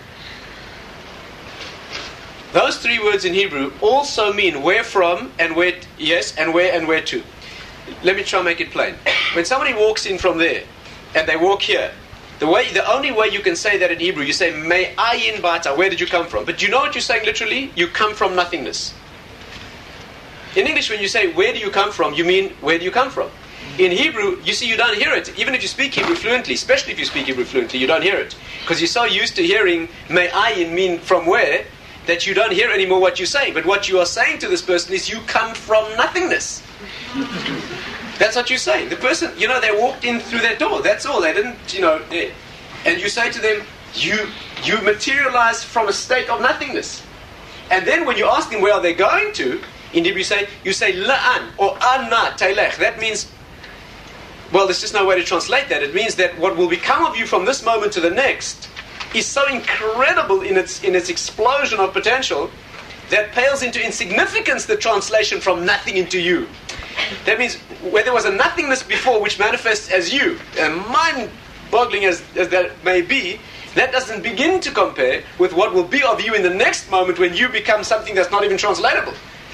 [SPEAKER 1] Those three words in Hebrew also mean where from and where, t- yes, and where and where to. Let me try and make it plain. When somebody walks in from there, and they walk here, the way, the only way you can say that in Hebrew, you say, Me'ayin bata, where did you come from? But you know what you're saying literally? You come from nothingness. In English, when you say, where do you come from, you mean, where do you come from? In Hebrew, you see, you don't hear it. Even if you speak Hebrew fluently, especially if you speak Hebrew fluently, you don't hear it. Because you're so used to hearing Me'ayin mean from where, that you don't hear anymore what you're saying. But what you are saying to this person is, you come from nothingness. That's what you're saying. The person, you know, they walked in through that door. That's all. They didn't, you know, they, and you say to them, you you materialize from a state of nothingness. And then when you ask them where are they going to, in Hebrew you say, you say la'an or anna telech. That means, well, there's just no way to translate that. It means that what will become of you from this moment to the next is so incredible in its in its explosion of potential that pales into insignificance the translation from nothing into you. That means where there was a nothingness before which manifests as you, and mind-boggling as, as that may be, that doesn't begin to compare with what will be of you in the next moment when you become something that's not even translatable.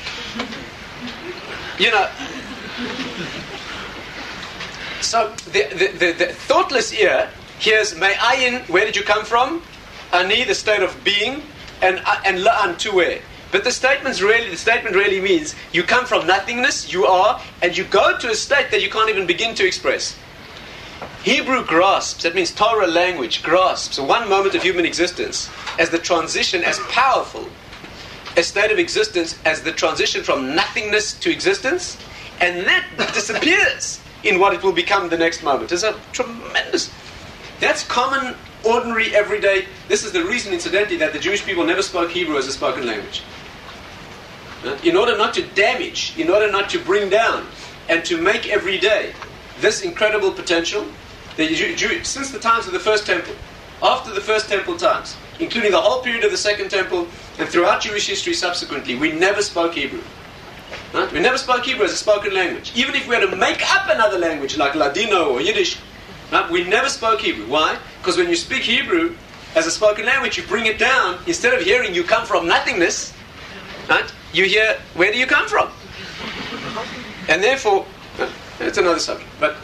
[SPEAKER 1] You know, so the, the, the, the thoughtless ear hears, Me'ayin, where did you come from? ani, the state of being, and and la'an, to where. But the statement's really, the statement really means you come from nothingness, you are, and you go to a state that you can't even begin to express. Hebrew grasps, that means Torah language, grasps one moment of human existence as the transition, as powerful a state of existence as the transition from nothingness to existence, and that disappears in what it will become the next moment. It's a tremendous... That's common, ordinary, everyday... This is the reason, incidentally, that the Jewish people never spoke Hebrew as a spoken language. In order not to damage, in order not to bring down, and to make every day this incredible potential, the Jew, Jew, since the times of the First Temple, after the First Temple times, including the whole period of the Second Temple, and throughout Jewish history subsequently, we never spoke Hebrew. Right? We never spoke Hebrew as a spoken language. Even if we had to make up another language like Ladino or Yiddish, right? We never spoke Hebrew. Why? Because when you speak Hebrew as a spoken language, you bring it down. Instead of hearing you come from nothingness, right? You hear, where do you come from? And therefore, it's another subject. But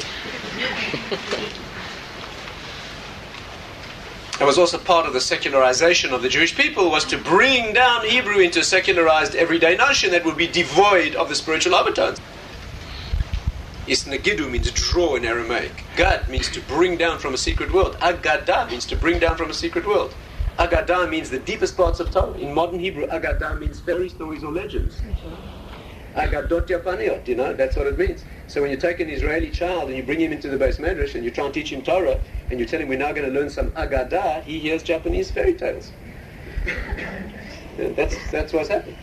[SPEAKER 1] it was also part of the secularization of the Jewish people, was to bring down Hebrew into a secularized everyday notion that would be devoid of the spiritual overtones. Isnagidu means draw in Aramaic. Gad means to bring down from a secret world. Agadah means to bring down from a secret world. Agadah means the deepest parts of Torah. In modern Hebrew, Agadah means fairy stories or legends. Agadot Yapaniot, you know, that's what it means. So when you take an Israeli child and you bring him into the Beis Medrash and you try and teach him Torah and you tell him we're now going to learn some Agadah, he hears Japanese fairy tales. that's that's what's happened.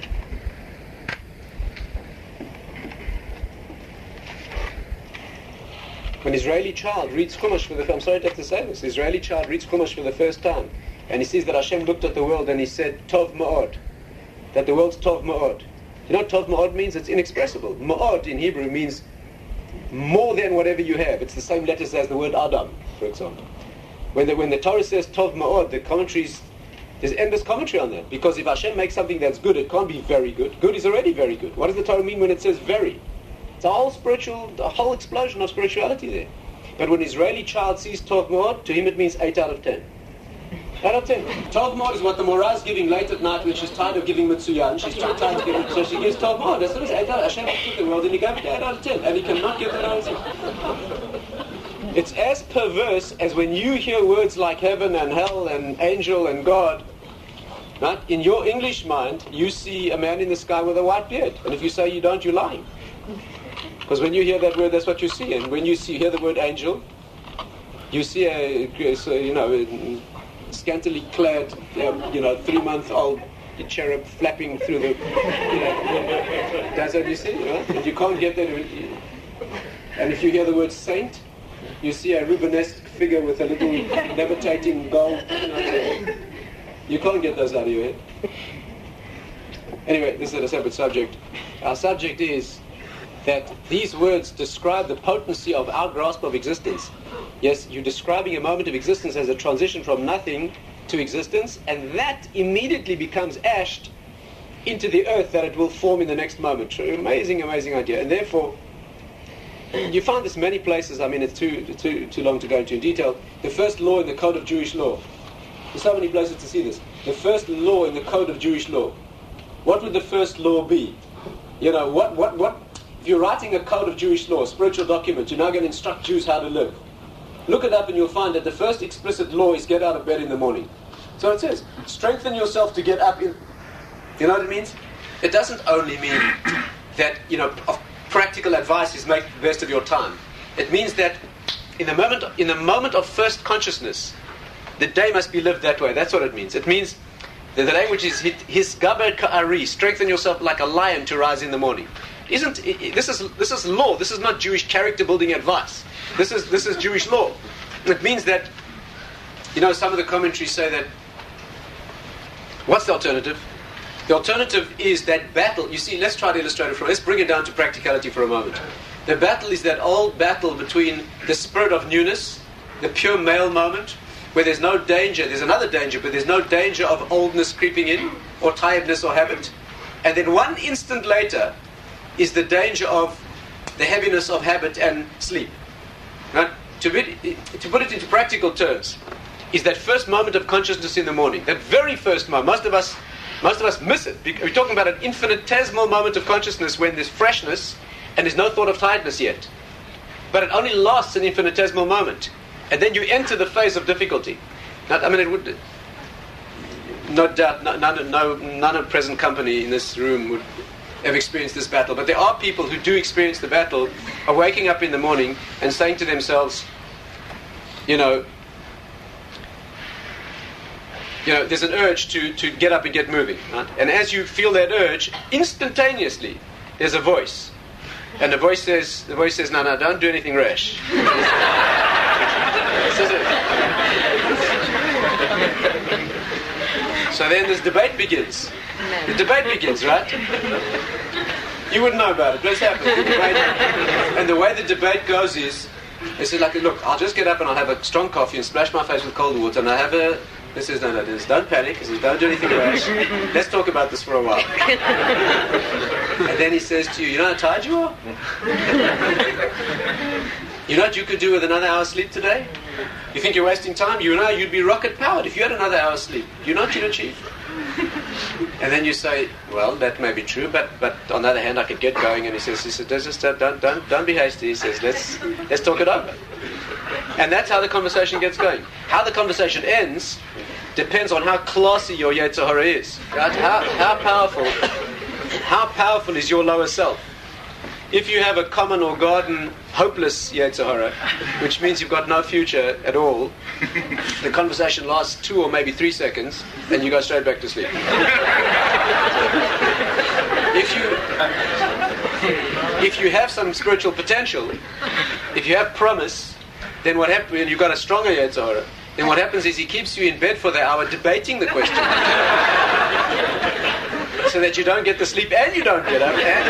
[SPEAKER 1] When an Israeli child reads Chumash for the I'm sorry to have to say this, the Israeli child reads Chumash for the first time and he sees that Hashem looked at the world and he said Tov Ma'od, that the world's Tov Ma'od. You know what Tov Ma'od means? It's inexpressible. Ma'od in Hebrew means more than whatever you have. It's the same letters as the word Adam, for example. When the, when the Torah says Tov Ma'od, the commentaries, there's endless commentary on that. Because if Hashem makes something that's good, it can't be very good. Good is already very good. What does the Torah mean when it says very? It's a whole spiritual, a whole explosion of spirituality there. But when an Israeli child sees Tov Ma'od, to him it means eight out of ten. eight out of ten. Tov Ma'od is what the Morah is giving late at night when she's tired of giving Mitsuyan. She's too tired to give it, so she gives Tov Ma'od. That's what it is. eight out of ten. Hashem took the world and he gave it eight out of ten. And he cannot give that out of ten. It's as perverse as when you hear words like heaven and hell and angel and God. Right? In your English mind, you see a man in the sky with a white beard. And if you say you don't, you're lying. Because when you hear that word, that's what you see. And when you see hear the word angel, you see a, you know, a, scantily clad, you know, three-month-old cherub flapping through the, you know, that's what you see, right? And you can't get that. And if you hear the word saint, you see a Rubenesque figure with a little levitating gold. You know, you can't get those out of your head. Anyway, this is a separate subject. Our subject is that these words describe the potency of our grasp of existence. Yes, you're describing a moment of existence as a transition from nothing to existence, and that immediately becomes ashed into the earth that it will form in the next moment. Amazing, amazing idea. And therefore, you find this many places. I mean, it's too, too, too long to go into in detail. The first law in the Code of Jewish Law. There's so many places to see this. The first law in the Code of Jewish Law. What would the first law be? You know, what, what, what? If you're writing a Code of Jewish Law, a spiritual document, you're now going to instruct Jews how to live. Look it up and you'll find that the first explicit law is get out of bed in the morning. So it says, strengthen yourself to get up in... You know what it means? It doesn't only mean that, you know, of practical advice is make the best of your time. It means that in the moment, in the moment of first consciousness, the day must be lived that way. That's what it means. It means that the language is his gaber ka'ari, strengthen yourself like a lion to rise in the morning. Isn't this is this is law? This is not Jewish character building advice. This is this is Jewish law. It means that, you know, some of the commentaries say that. What's the alternative? The alternative is that battle. You see, let's try to illustrate it from. Let's bring it down to practicality for a moment. The battle is that old battle between the spirit of newness, the pure male moment, where there's no danger. There's another danger, but there's no danger of oldness creeping in, or tiredness, or habit. And then one instant later is the danger of the heaviness of habit and sleep. Right? To, be, to put it into practical terms, is that first moment of consciousness in the morning. That very first moment. Most of us, most of us miss it. We're talking about an infinitesimal moment of consciousness when there's freshness and there's no thought of tiredness yet. But it only lasts an infinitesimal moment. And then you enter the phase of difficulty. Now, I mean, it would, no doubt, no, none, no, none of present company in this room would have experienced this battle. But there are people who do experience the battle, are waking up in the morning and saying to themselves, you know, you know, there's an urge to, to get up and get moving. Right? And as you feel that urge, instantaneously, there's a voice. And the voice says, the voice says, no, no, don't do anything rash. So then this debate begins. The debate begins, right? You wouldn't know about it, but it's happened. The debate, and the way the debate goes is, they say, like, look, I'll just get up and I'll have a strong coffee and splash my face with cold water, and I'll have a... This is, no, no, this, don't panic. He says, don't do anything rash. Let's talk about this for a while. And then he says to you, you know how tired you are? You know what you could do with another hour's sleep today? You think you're wasting time? You know you'd be rocket powered if you had another hour's sleep. You know what you'd achieve? And then you say, well, that may be true, but but on the other hand, I could get going. And he says, he says, just don't don't don't be hasty. He says, let's let's talk it over. And that's how the conversation gets going. How the conversation ends depends on how classy your Yetzer Hara is. Right? How how powerful how powerful is your lower self? If you have a common or garden hopeless Yetzer Hara, which means you've got no future at all, the conversation lasts two or maybe three seconds, and you go straight back to sleep. If you if you have some spiritual potential, if you have promise, then what happens when you've got a stronger Yetzer Hara, then what happens is he keeps you in bed for the hour debating the question. So that you don't get the sleep and you don't get up. And,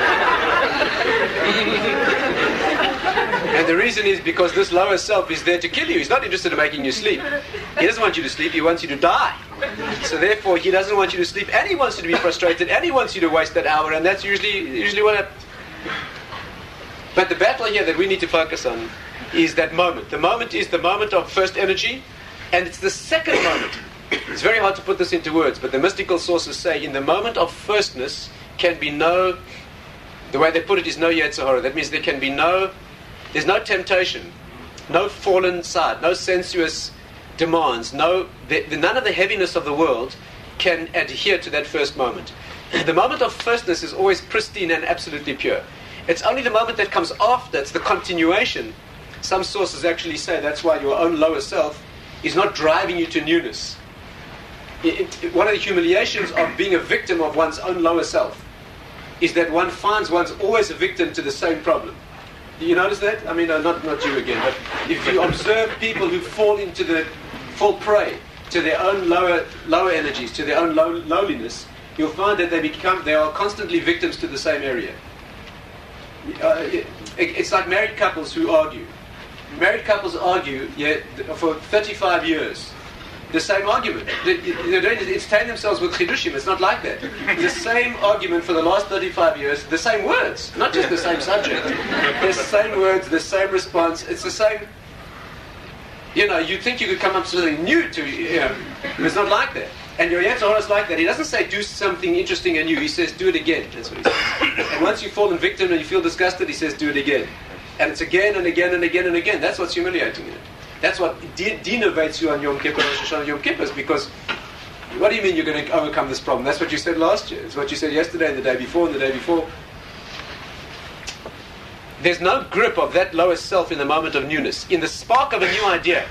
[SPEAKER 1] and the reason is because this lower self is there to kill you. He's not interested in making you sleep. He doesn't want you to sleep, he wants you to die. So therefore he doesn't want you to sleep, and he wants you to be frustrated, and he wants you to waste that hour, and that's usually usually what happens. But the battle here that we need to focus on is that moment. The moment is the moment of first energy, and it's the second moment. It's very hard to put this into words, but the mystical sources say in the moment of firstness can be no, the way they put it is no Yetzer Hara. That means there can be no, there's no temptation, no fallen side, no sensuous demands, no, the, the, none of the heaviness of the world can adhere to that first moment. The moment of firstness is always pristine and absolutely pure. It's only the moment that comes after, it's the continuation. Some sources actually say that's why your own lower self is not driving you to newness. It, it, one of the humiliations of being a victim of one's own lower self is that one finds one's always a victim to the same problem. Do you notice that? I mean, uh, not not you again, but if you observe people who fall into the, fall prey to their own lower lower energies, to their own low, lowliness, you'll find that they become, they are constantly victims to the same area. Uh, it, it's like married couples who argue. Married couples argue yeah, for thirty-five years. The same argument. They're doing it, entertain themselves with chidushim. It's not like that. The same argument for the last thirty-five years, the same words, not just the same subject. The same words, the same response. It's the same. You know, you think you could come up with something new to, you know, it's not like that. And your Yetzer Hara is like that. He doesn't say do something interesting and new. He says do it again. That's what he says. And once you've fallen victim and you feel disgusted, he says do it again. And it's again and again and again and again. That's what's humiliating it. That's what de- denervates you on Yom Kippur, Rosh Hashanah, Yom Kippur, because what do you mean you're going to overcome this problem? That's what you said last year. It's what you said yesterday and the day before and the day before. There's no grip of that lowest self in the moment of newness. In the spark of a new idea.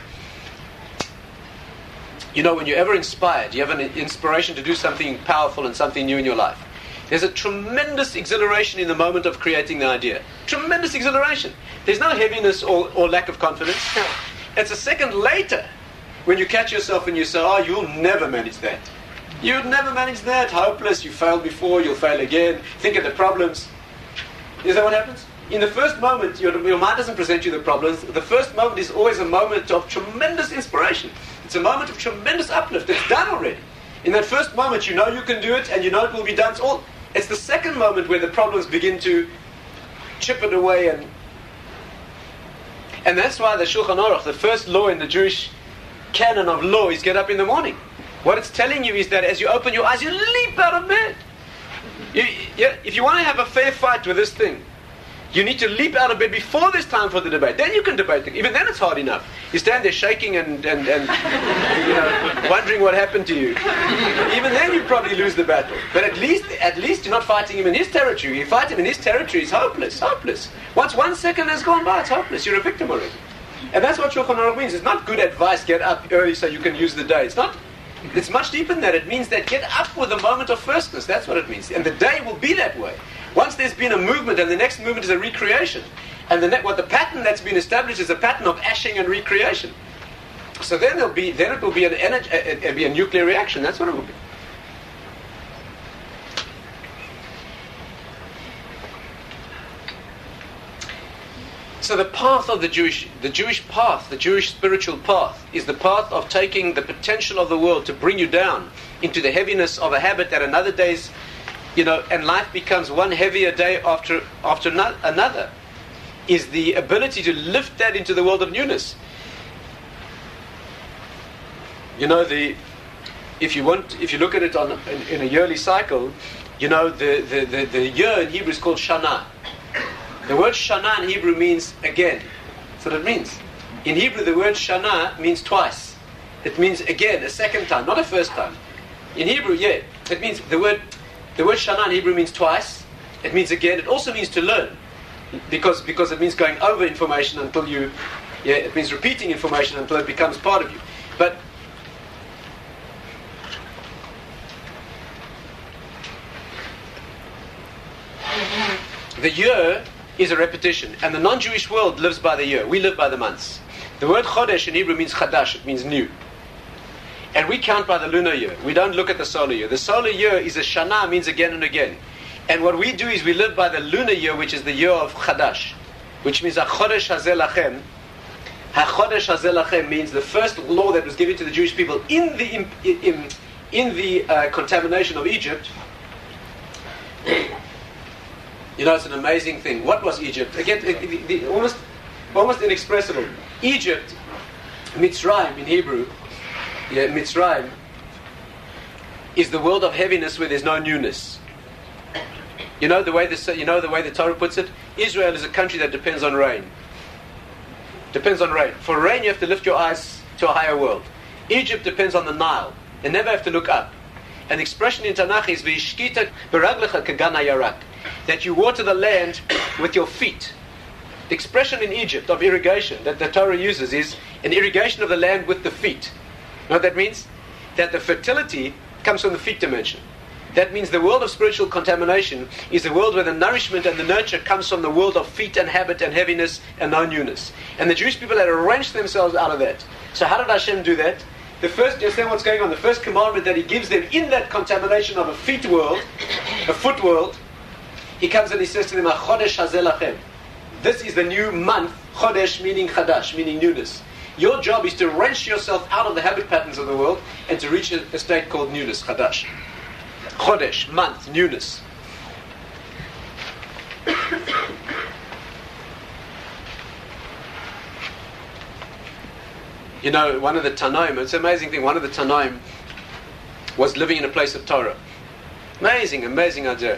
[SPEAKER 1] You know, when you're ever inspired, you have an inspiration to do something powerful and something new in your life. There's a tremendous exhilaration in the moment of creating the idea. Tremendous exhilaration. There's no heaviness or, or lack of confidence. It's a second later when you catch yourself and you say, oh, you'll never manage that. You'll never manage that. Hopeless. You failed before. You'll fail again. Think of the problems. Is that what happens? In the first moment, your, your mind doesn't present you the problems. The first moment is always a moment of tremendous inspiration. It's a moment of tremendous uplift. It's done already. In that first moment, you know you can do it and you know it will be done. It's, all, it's the second moment where the problems begin to chip it away. And, and that's why the Shulchan Aruch, the first law in the Jewish canon of law is get up in the morning. What it's telling you is that as you open your eyes, you leap out of bed. You, yeah, if you want to have a fair fight with this thing, you need to leap out of bed before there's time for the debate. Then you can debate it. Even then it's hard enough. You stand there shaking and, and, and you know, wondering what happened to you. Even then you probably lose the battle. But at least at least you're not fighting him in his territory. You fight him in his territory, it's hopeless, hopeless. Once one second has gone by, it's hopeless. You're a victim already. And that's what Shulchan Aruch means. It's not good advice, get up early so you can use the day. It's not. It's much deeper than that. It means that get up with a moment of firstness. That's what it means. And the day will be that way. Once there's been a movement, and the next movement is a recreation. And the ne- what the pattern that's been established is a pattern of ashing and recreation. So then there'll be, then it will be an energy, it'll be a nuclear reaction. That's what it will be. So the path of the Jewish, the Jewish path, the Jewish spiritual path, is the path of taking the potential of the world to bring you down into the heaviness of a habit that another day's, you know, and life becomes one heavier day after after no, another, is the ability to lift that into the world of newness. You know, the if you want, if you look at it on in, in a yearly cycle, you know, the, the, the, the year in Hebrew is called Shana. The word Shana in Hebrew means again. That's what it means. In Hebrew, the word Shana means twice. It means again, a second time, not a first time. In Hebrew, yeah, it means the word the word Shana in Hebrew means twice. It means again. It also means to learn, because because it means going over information until you, yeah, it means repeating information until it becomes part of you. But the year is a repetition, and the non-Jewish world lives by the year. We live by the months. The word Chodesh in Hebrew means Chadash. It means new. And we count by the lunar year. We don't look at the solar year. The solar year is a Shana, means again and again. And what we do is we live by the lunar year, which is the year of Chadash, which means HaChodesh Hazeh Lachem. HaChodesh Hazeh Lachem means the first law that was given to the Jewish people in the in, in, in the uh, contamination of Egypt. You know, it's an amazing thing. What was Egypt? Again, the, the, almost, almost inexpressible. Egypt, Mitzrayim in Hebrew, yeah, Mitzrayim, is the world of heaviness where there's no newness. You know the way the you know the way the Torah puts it. Israel is a country that depends on rain. Depends on rain. For rain, you have to lift your eyes to a higher world. Egypt depends on the Nile. They never have to look up. An expression in Tanakh is "V'ishkita beraglecha kagan hayarak," that you water the land with your feet. The expression in Egypt of irrigation that the Torah uses is an irrigation of the land with the feet. You know what that means? That the fertility comes from the feet dimension. That means the world of spiritual contamination is the world where the nourishment and the nurture comes from the world of feet and habit and heaviness and no newness. And the Jewish people had wrenched themselves out of that. So how did Hashem do that? The first, you understand what's going on? The first commandment that He gives them in that contamination of a feet world, a foot world, He comes and He says to them, "Chodesh hazeh lachem." This is the new month. Chodesh meaning chadash, meaning newness. Your job is to wrench yourself out of the habit patterns of the world and to reach a, a state called newness, chadash. Chodesh, month, newness. You know, one of the Tanaim, it's an amazing thing, one of the Tanaim was living in a place of Torah. Amazing, amazing idea.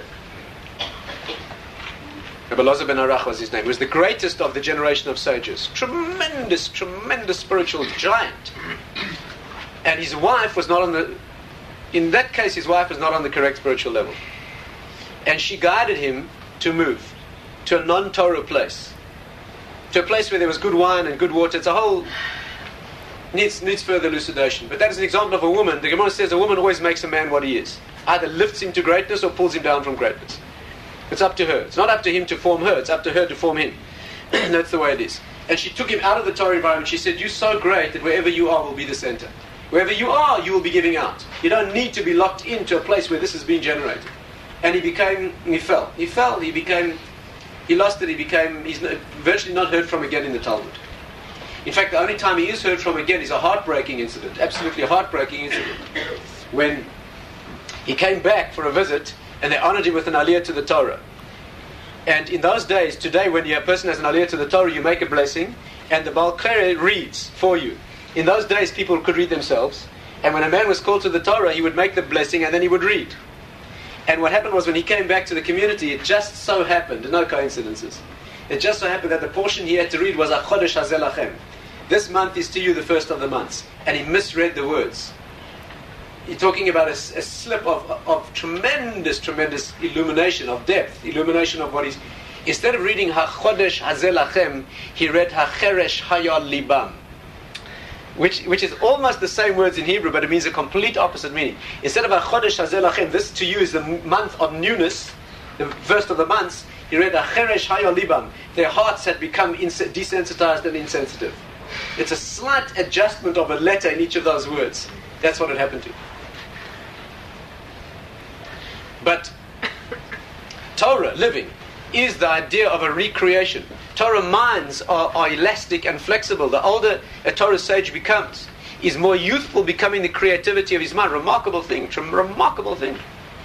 [SPEAKER 1] Rabbi Elazar ben Arach was his name. He was the greatest of the generation of sages. Tremendous, tremendous spiritual giant. And his wife was not on the... In that case, his wife was not on the correct spiritual level. And she guided him to move to a non-Torah place. To a place where there was good wine and good water. It's a whole... Needs, needs further elucidation. But that is an example of a woman. The Gemara says a woman always makes a man what he is. Either lifts him to greatness or pulls him down from greatness. It's up to her. It's not up to him to form her. It's up to her to form him. That's the way it is. And she took him out of the Torah environment. She said, "You're so great that wherever you are will be the center. Wherever you are, you will be giving out. You don't need to be locked into a place where this is being generated." And he became, he fell. He fell, he became, he lost it, he became, he's virtually not heard from again in the Talmud. In fact, the only time he is heard from again is a heartbreaking incident. Absolutely a heartbreaking incident. When he came back for a visit, and they honored him with an aliyah to the Torah. And in those days, today, when a person has an aliyah to the Torah, you make a blessing, and the Baal Kere reads for you. In those days, people could read themselves. And when a man was called to the Torah, he would make the blessing and then he would read. And what happened was when he came back to the community, it just so happened, no coincidences, it just so happened that the portion he had to read was Chodesh Hazeh Lachem. This month is to you the first of the months. And he misread the words. You're talking about a, a slip of, of tremendous, tremendous illumination, of depth, illumination of what he's... Instead of reading HaChodesh Hazeh Lachem, he read HaCheresh Hayal Libam. Which, which is almost the same words in Hebrew, but it means a complete opposite meaning. Instead of HaChodesh Hazeh Lachem, this to you is the month of newness, the first of the months, he read HaCheresh Hayal Libam. Their hearts had become ins- desensitized and insensitive. It's a slight adjustment of a letter in each of those words. That's what had happened to. But Torah, living, is the idea of a recreation. Torah minds are, are elastic and flexible. The older a Torah sage becomes, is more youthful, becoming the creativity of his mind. Remarkable thing, tr- remarkable thing.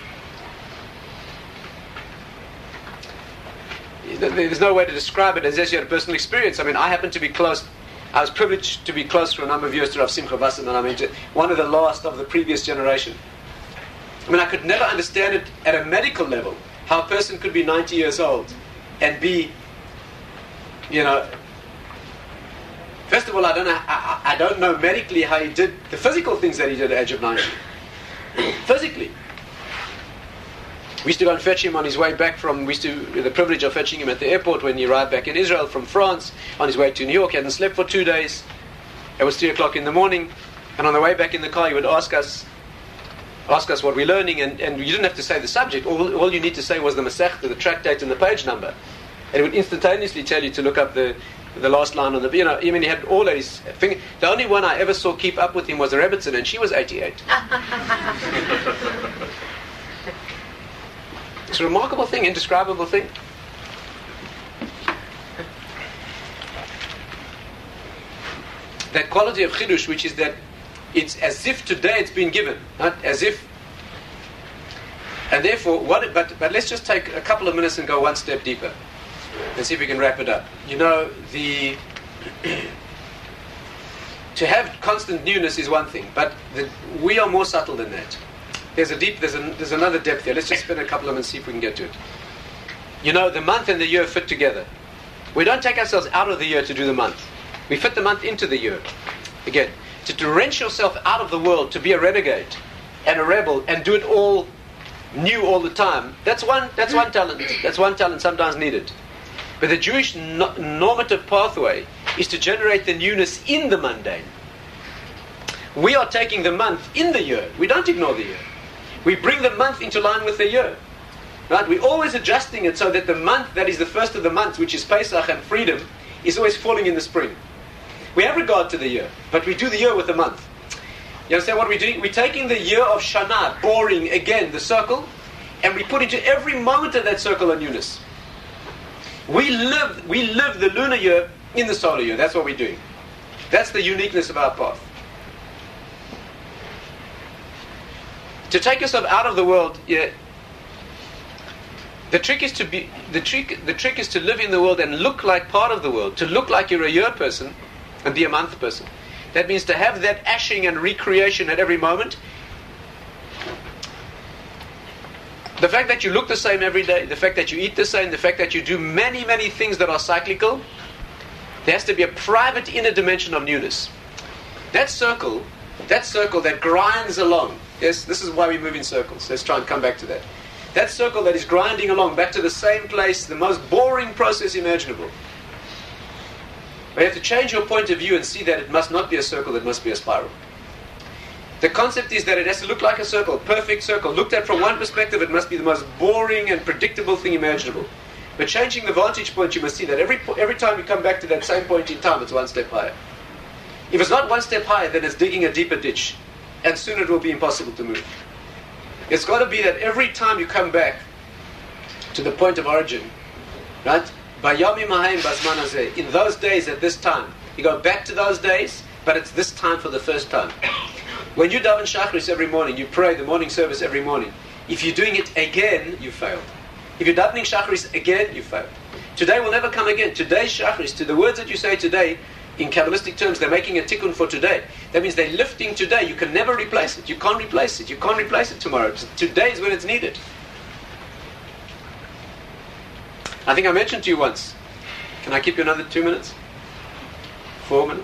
[SPEAKER 1] There's no way to describe it unless you had a personal experience. I mean, I happen to be close. I was privileged to be close for a number of years to Rav Simcha Wasserman. I mean, to one of the last of the previous generation. I mean, I could never understand it at a medical level, how a person could be ninety years old and be, you know, first of all, I don't know, I, I don't know medically how he did the physical things that he did at the age of ninety. Physically. We used to go and fetch him on his way back from, we used to, with the privilege of fetching him at the airport when he arrived back in Israel from France, on his way to New York. He hadn't slept for two days. It was three o'clock in the morning. And on the way back in the car, he would ask us, ask us what we're learning, and, and you didn't have to say the subject. All, all you need to say was the Masechta, the tractate, and the page number. And it would instantaneously tell you to look up the the last line on the, you know, I mean, he had all at his finger. The only one I ever saw keep up with him was a Rebbitzin, and she was eighty-eight. It's a remarkable thing, indescribable thing. That quality of Chidush, which is that it's as if today it's been given, not as if. And therefore, what? But but let's just take a couple of minutes and go one step deeper, and see if we can wrap it up. You know, the to have constant newness is one thing, but the, we are more subtle than that. There's a deep, there's, a, there's another depth there. Let's just spend a couple of minutes and see if we can get to it. You know, the month and the year fit together. We don't take ourselves out of the year to do the month. We fit the month into the year. Again, to, to wrench yourself out of the world, to be a renegade and a rebel and do it all new all the time, that's one, that's one talent. That's one talent sometimes needed. But the Jewish no- normative pathway is to generate the newness in the mundane. We are taking the month in the year. We don't ignore the year. We bring the month into line with the year. Right? We're always adjusting it so that the month that is the first of the months, which is Pesach and freedom, is always falling in the spring. We have regard to the year, but we do the year with the month. You understand what we're doing? We're taking the year of Shana, boring, again, the circle, and we put into every moment of that circle a newness. We live, we live the lunar year in the solar year. That's what we're doing. That's the uniqueness of our path. To take yourself out of the world, yeah, the trick is to be the trick. The trick is to live in the world and look like part of the world. To look like you're a year person and be a month person. That means to have that ashing and recreation at every moment. The fact that you look the same every day, the fact that you eat the same, the fact that you do many, many things that are cyclical, there has to be a private inner dimension of newness. That circle, that circle that grinds along. Yes, this is why we move in circles. Let's try and come back to that. That circle that is grinding along back to the same place, the most boring process imaginable. But you have to change your point of view and see that it must not be a circle, it must be a spiral. The concept is that it has to look like a circle, perfect circle. Looked at from one perspective, it must be the most boring and predictable thing imaginable. But changing the vantage point, you must see that every every time you come back to that same point in time, it's one step higher. If it's not one step higher, then it's digging a deeper ditch. And soon it will be impossible to move. It's got to be that every time you come back to the point of origin, right? In those days at this time, you go back to those days, but it's this time for the first time. When you daven Shachris every morning, you pray the morning service every morning. If you're doing it again, you failed. If you're davening Shachris again, you failed. Today will never come again. Today's Shachris, to the words that you say today, in Kabbalistic terms, they're making a tikkun for today. That means they're lifting today. You can never replace it. You can't replace it. You can't replace it tomorrow. Today is when it's needed. I think I mentioned to you once. Can I keep you another two minutes? Four minutes?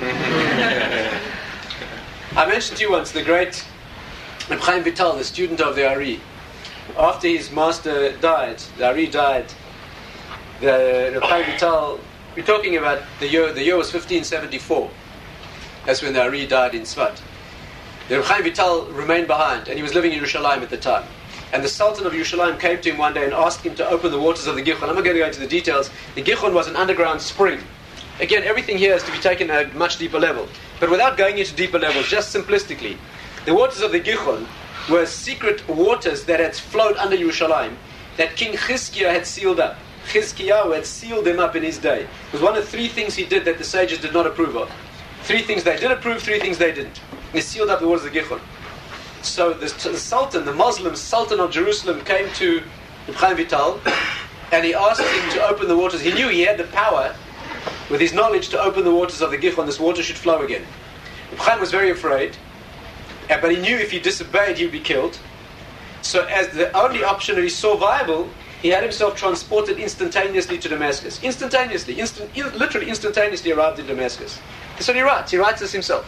[SPEAKER 1] I mentioned to you once the great Reb Chaim Vital, the student of the Ari. After his master died, the Ari died, the Reb Chaim Vital, we're talking about the year, the year was fifteen seventy-four. That's when the Ari died in Tzfat. The Reb Chaim Vital remained behind, and he was living in Yerushalayim at the time. And the Sultan of Yerushalayim came to him one day and asked him to open the waters of the Gichon. I'm not going to go into the details. The Gichon was an underground spring. Again, everything here is to be taken at a much deeper level. But without going into deeper levels, just simplistically, the waters of the Gichon were secret waters that had flowed under Yerushalayim that King Chizkiah had sealed up. Chizkiah had sealed them up in his day. It was one of three things he did that the sages did not approve of. Three things they did approve, three things they didn't. He sealed up the waters of the Gichon. So the, the Sultan, the Muslim Sultan of Jerusalem, came to Reb Chaim Vital and he asked him to open the waters. He knew he had the power, with his knowledge, to open the waters of the Gichon. This water should flow again. Reb Chaim was very afraid, but he knew if he disobeyed, he would be killed. So as the only option that he saw viable, he had himself transported instantaneously to Damascus. Instantaneously, instant, literally instantaneously arrived in Damascus. That's what he writes. He writes this himself,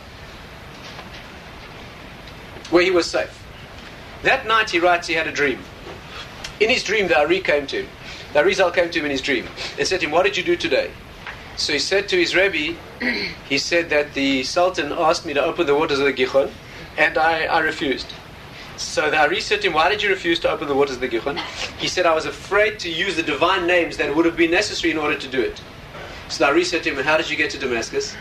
[SPEAKER 1] where he was safe. That night, he writes, he had a dream. In his dream, the Ari came to him. The Arizal came to him in his dream and said to him, "What did you do today?" So he said to his Rebbe, he said that the Sultan asked me to open the waters of the Gichon, and I, I refused. So the Ari said to him, "Why did you refuse to open the waters of the Gichon?" He said, "I was afraid to use the divine names that would have been necessary in order to do it." So the Ari said to him, "And how did you get to Damascus?"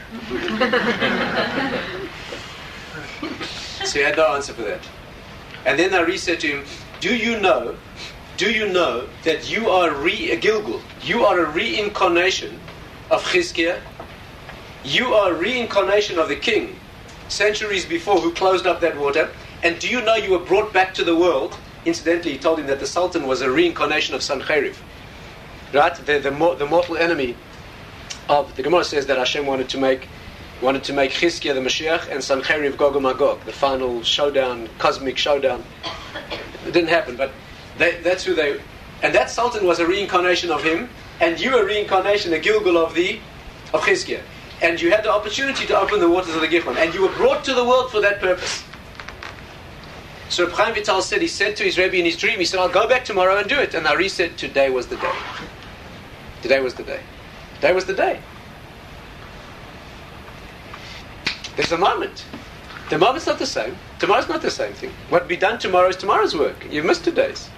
[SPEAKER 1] So he had no answer for that. And then the Ari said to him, do you know, do you know that you are re, a Gilgul, you are a reincarnation of Chizkiah? You are a reincarnation of the king, centuries before, who closed up that water. And do you know you were brought back to the world? Incidentally, he told him that the Sultan was a reincarnation of Sancheriv. Right? The, the, the mortal enemy of, the Gemara says that Hashem wanted to make wanted to make Chizkiah the Mashiach and Sancheriv Gog and Magog, the final showdown, cosmic showdown. It didn't happen, but they, that's who they... And that Sultan was a reincarnation of him, and you were a reincarnation, a Gilgul of the of Chizkiah. And you had the opportunity to open the waters of the Gichon, and you were brought to the world for that purpose. So Reb Chaim Vital said, he said to his Rebbe in his dream, he said, "I'll go back tomorrow and do it." And Ari said, today was the day. Today was the day. Today was the day. There's a moment. The moment's not the same. Tomorrow's not the same thing. What will be done tomorrow is tomorrow's work. You've missed today's.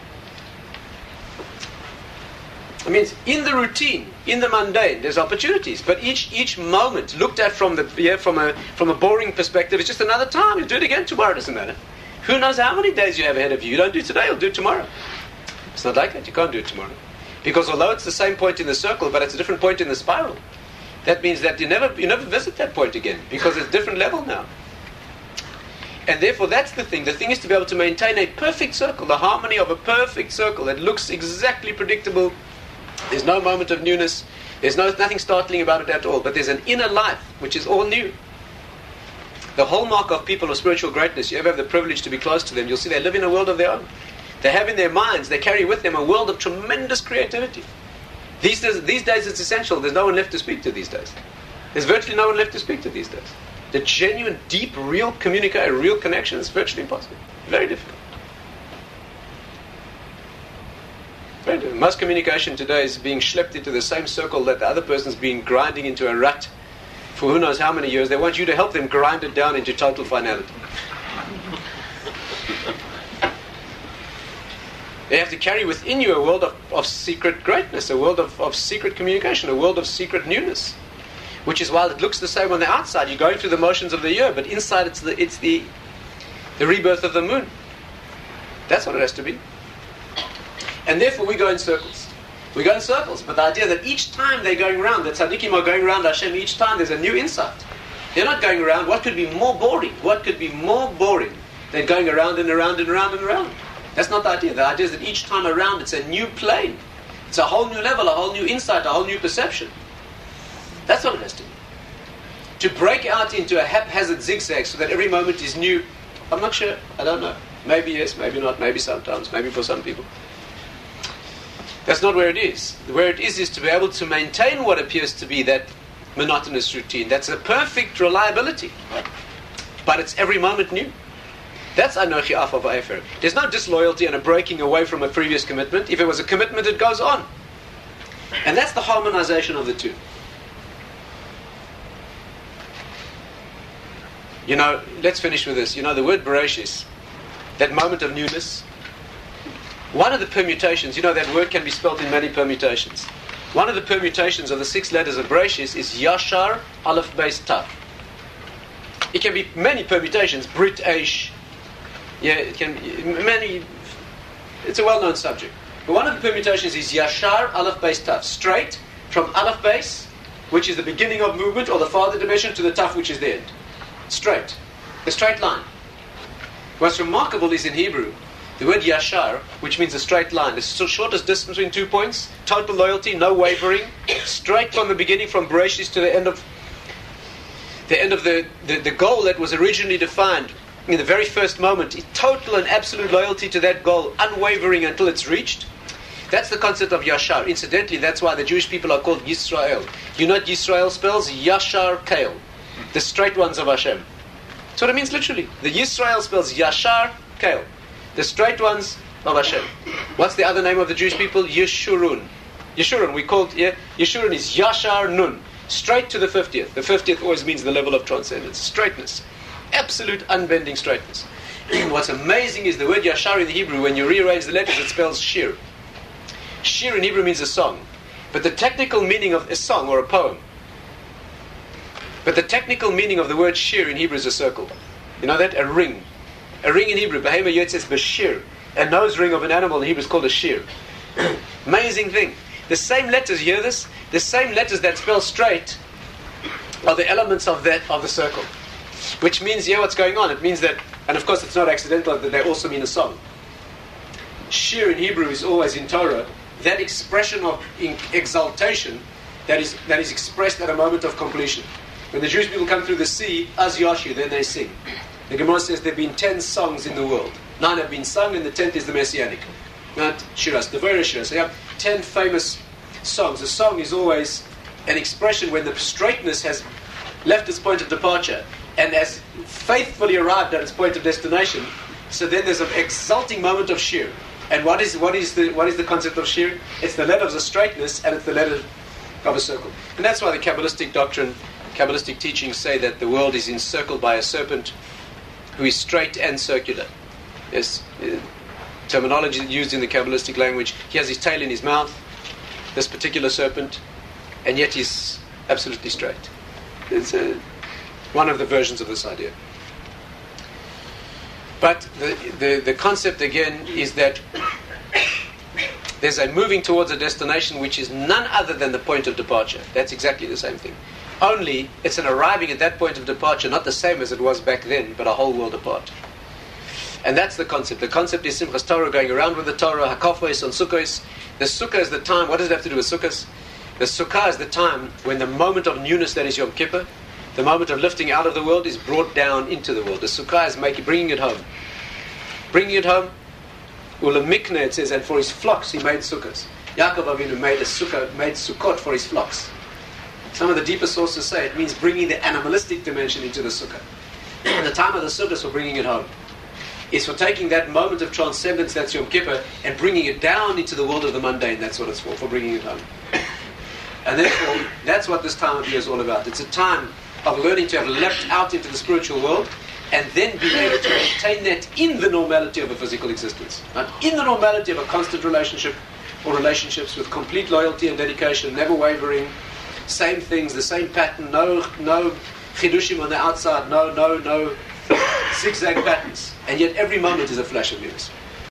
[SPEAKER 1] I mean, in the routine, in the mundane, there's opportunities. But each each moment, looked at from the yeah, from a from a boring perspective, it's just another time. You do it again tomorrow. Doesn't matter. Who knows how many days you have ahead of you? You don't do it today, you'll do it tomorrow. It's not like that. You can't do it tomorrow, because although it's the same point in the circle, but it's a different point in the spiral. That means that you never you never visit that point again, because it's a different level now. And therefore, that's the thing. The thing is to be able to maintain a perfect circle, the harmony of a perfect circle that looks exactly predictable. There's no moment of newness. There's no nothing startling about it at all. But there's an inner life which is all new. The hallmark of people of spiritual greatness, you ever have the privilege to be close to them, you'll see they live in a world of their own. They have in their minds, they carry with them a world of tremendous creativity. These days, these days it's essential. There's no one left to speak to these days. There's virtually no one left to speak to these days. The genuine, deep, real communication, real connection is virtually impossible. Very difficult. Very difficult. Most communication today is being schlepped into the same circle that the other person's been grinding into a rut for who knows how many years. They want you to help them grind it down into total finality. They have to carry within you a world of, of secret greatness, a world of, of secret communication, a world of secret newness. Which is, while it looks the same on the outside, you're going through the motions of the year, but inside it's the it's the the rebirth of the moon. That's what it has to be. And therefore we go in circles. We go in circles, but the idea that each time they're going around, the tzaddikim are going around Hashem, each time there's a new insight. They're not going around. What could be more boring? What could be more boring than going around and around and around and around? That's not the idea. The idea is that each time around it's a new plane. It's a whole new level, a whole new insight, a whole new perception. That's what it has to be. to break out into a haphazard zigzag so that every moment is new, I'm not sure. I don't know. Maybe yes, maybe not, maybe sometimes, maybe for some people. That's not where it is. Where it is is to be able to maintain what appears to be that monotonous routine. That's a perfect reliability. But it's every moment new. That's Anochi Afa Va'efer. There's no disloyalty and a breaking away from a previous commitment. If it was a commitment, it goes on. And that's the harmonization of the two. You know, let's finish with this. You know, the word Bereshis, that moment of newness, one of the permutations, you know, that word can be spelled in many permutations. One of the permutations of the six letters of Bereshis is Yashar Aleph Beis Tav. It can be many permutations. Brit Eish. Yeah, it can be many. It's a well-known subject. But one of the permutations is Yashar Aleph Beis Tav. Straight from Aleph Beis, which is the beginning of movement, or the farther dimension, to the Tav, which is the end. Straight. A straight line. What's remarkable is in Hebrew, the word Yashar, which means a straight line, the shortest distance between two points, total loyalty, no wavering, straight from the beginning, from Bereshis to the end of the end of the, the, the goal that was originally defined in the very first moment, total and absolute loyalty to that goal, unwavering until it's reached. That's the concept of Yashar. Incidentally, that's why the Jewish people are called Yisrael. You know what Yisrael spells? Yashar Kael. The straight ones of Hashem. That's what it means literally. The Yisrael spells Yashar Kael. The straight ones of Hashem. What's the other name of the Jewish people? Yeshurun. Yeshurun, we called, yeah, Yeshurun is Yashar Nun. Straight to the fiftieth. The fiftieth always means the level of transcendence. Straightness. Absolute unbending straightness. What's amazing is the word Yashar in the Hebrew, when you rearrange the letters, it spells Shir. Shir in Hebrew means a song. But the technical meaning of a song or a poem. But the technical meaning of the word Shir in Hebrew is a circle. You know that? A ring. A ring in Hebrew, Behema Yotzes Bashir. A nose ring of an animal in Hebrew is called a shir. Amazing thing. The same letters, you hear this? The same letters that spell straight are the elements of that of the circle. Which means, yeah, what's going on? It means that, and of course it's not accidental that they also mean a song. Shir in Hebrew is always in Torah, that expression of exaltation that is that is expressed at a moment of completion. When the Jewish people come through the sea, as Yashir, then they sing. The Gemara says there have been ten songs in the world. Nine have been sung, and the tenth is the Messianic. Not Shiras, the very Shiras. They have ten famous songs. A song is always an expression when the straightness has left its point of departure and has faithfully arrived at its point of destination. So then there's an exulting moment of shir. And what is what is the what is the concept of shir? It's the letter of the straightness, and it's the letter of a circle. And that's why the Kabbalistic doctrine, Kabbalistic teachings say that the world is encircled by a serpent who is straight and circular. Yes, uh, terminology used in the Kabbalistic language. He has his tail in his mouth, this particular serpent, and yet he's absolutely straight. It's uh, one of the versions of this idea. But the, the, the concept again is that there's a moving towards a destination which is none other than the point of departure. That's exactly the same thing. Only it's an arriving at that point of departure, not the same as it was back then, but a whole world apart. And that's the concept. The concept is Simchas Torah, going around with the Torah, Hakafos on Sukkos. The Sukkah is the time. What does it have to do with Sukkos? The Sukkah is the time when the moment of newness, that is Yom Kippur, the moment of lifting out of the world, is brought down into the world. The Sukkah is making, bringing it home. Bringing it home. Ulamikne, it says, and for his flocks he made Sukkahs. Yaakov Avinu made a Sukkah, made Sukkot for his flocks. Some of the deeper sources say it means bringing the animalistic dimension into the Sukkah. The time of the Sukkahs for bringing it home is for taking that moment of transcendence, that's Yom Kippur, and bringing it down into the world of the mundane. That's what it's for, for bringing it home. And therefore, that's what this time of year is all about. It's a time of learning to have leapt out into the spiritual world and then being able to maintain that in the normality of a physical existence. Not in the normality of a constant relationship or relationships with complete loyalty and dedication, never wavering, same things, the same pattern, no no chidushim on the outside, no, no, no zigzag patterns. And yet every moment is a flash of news.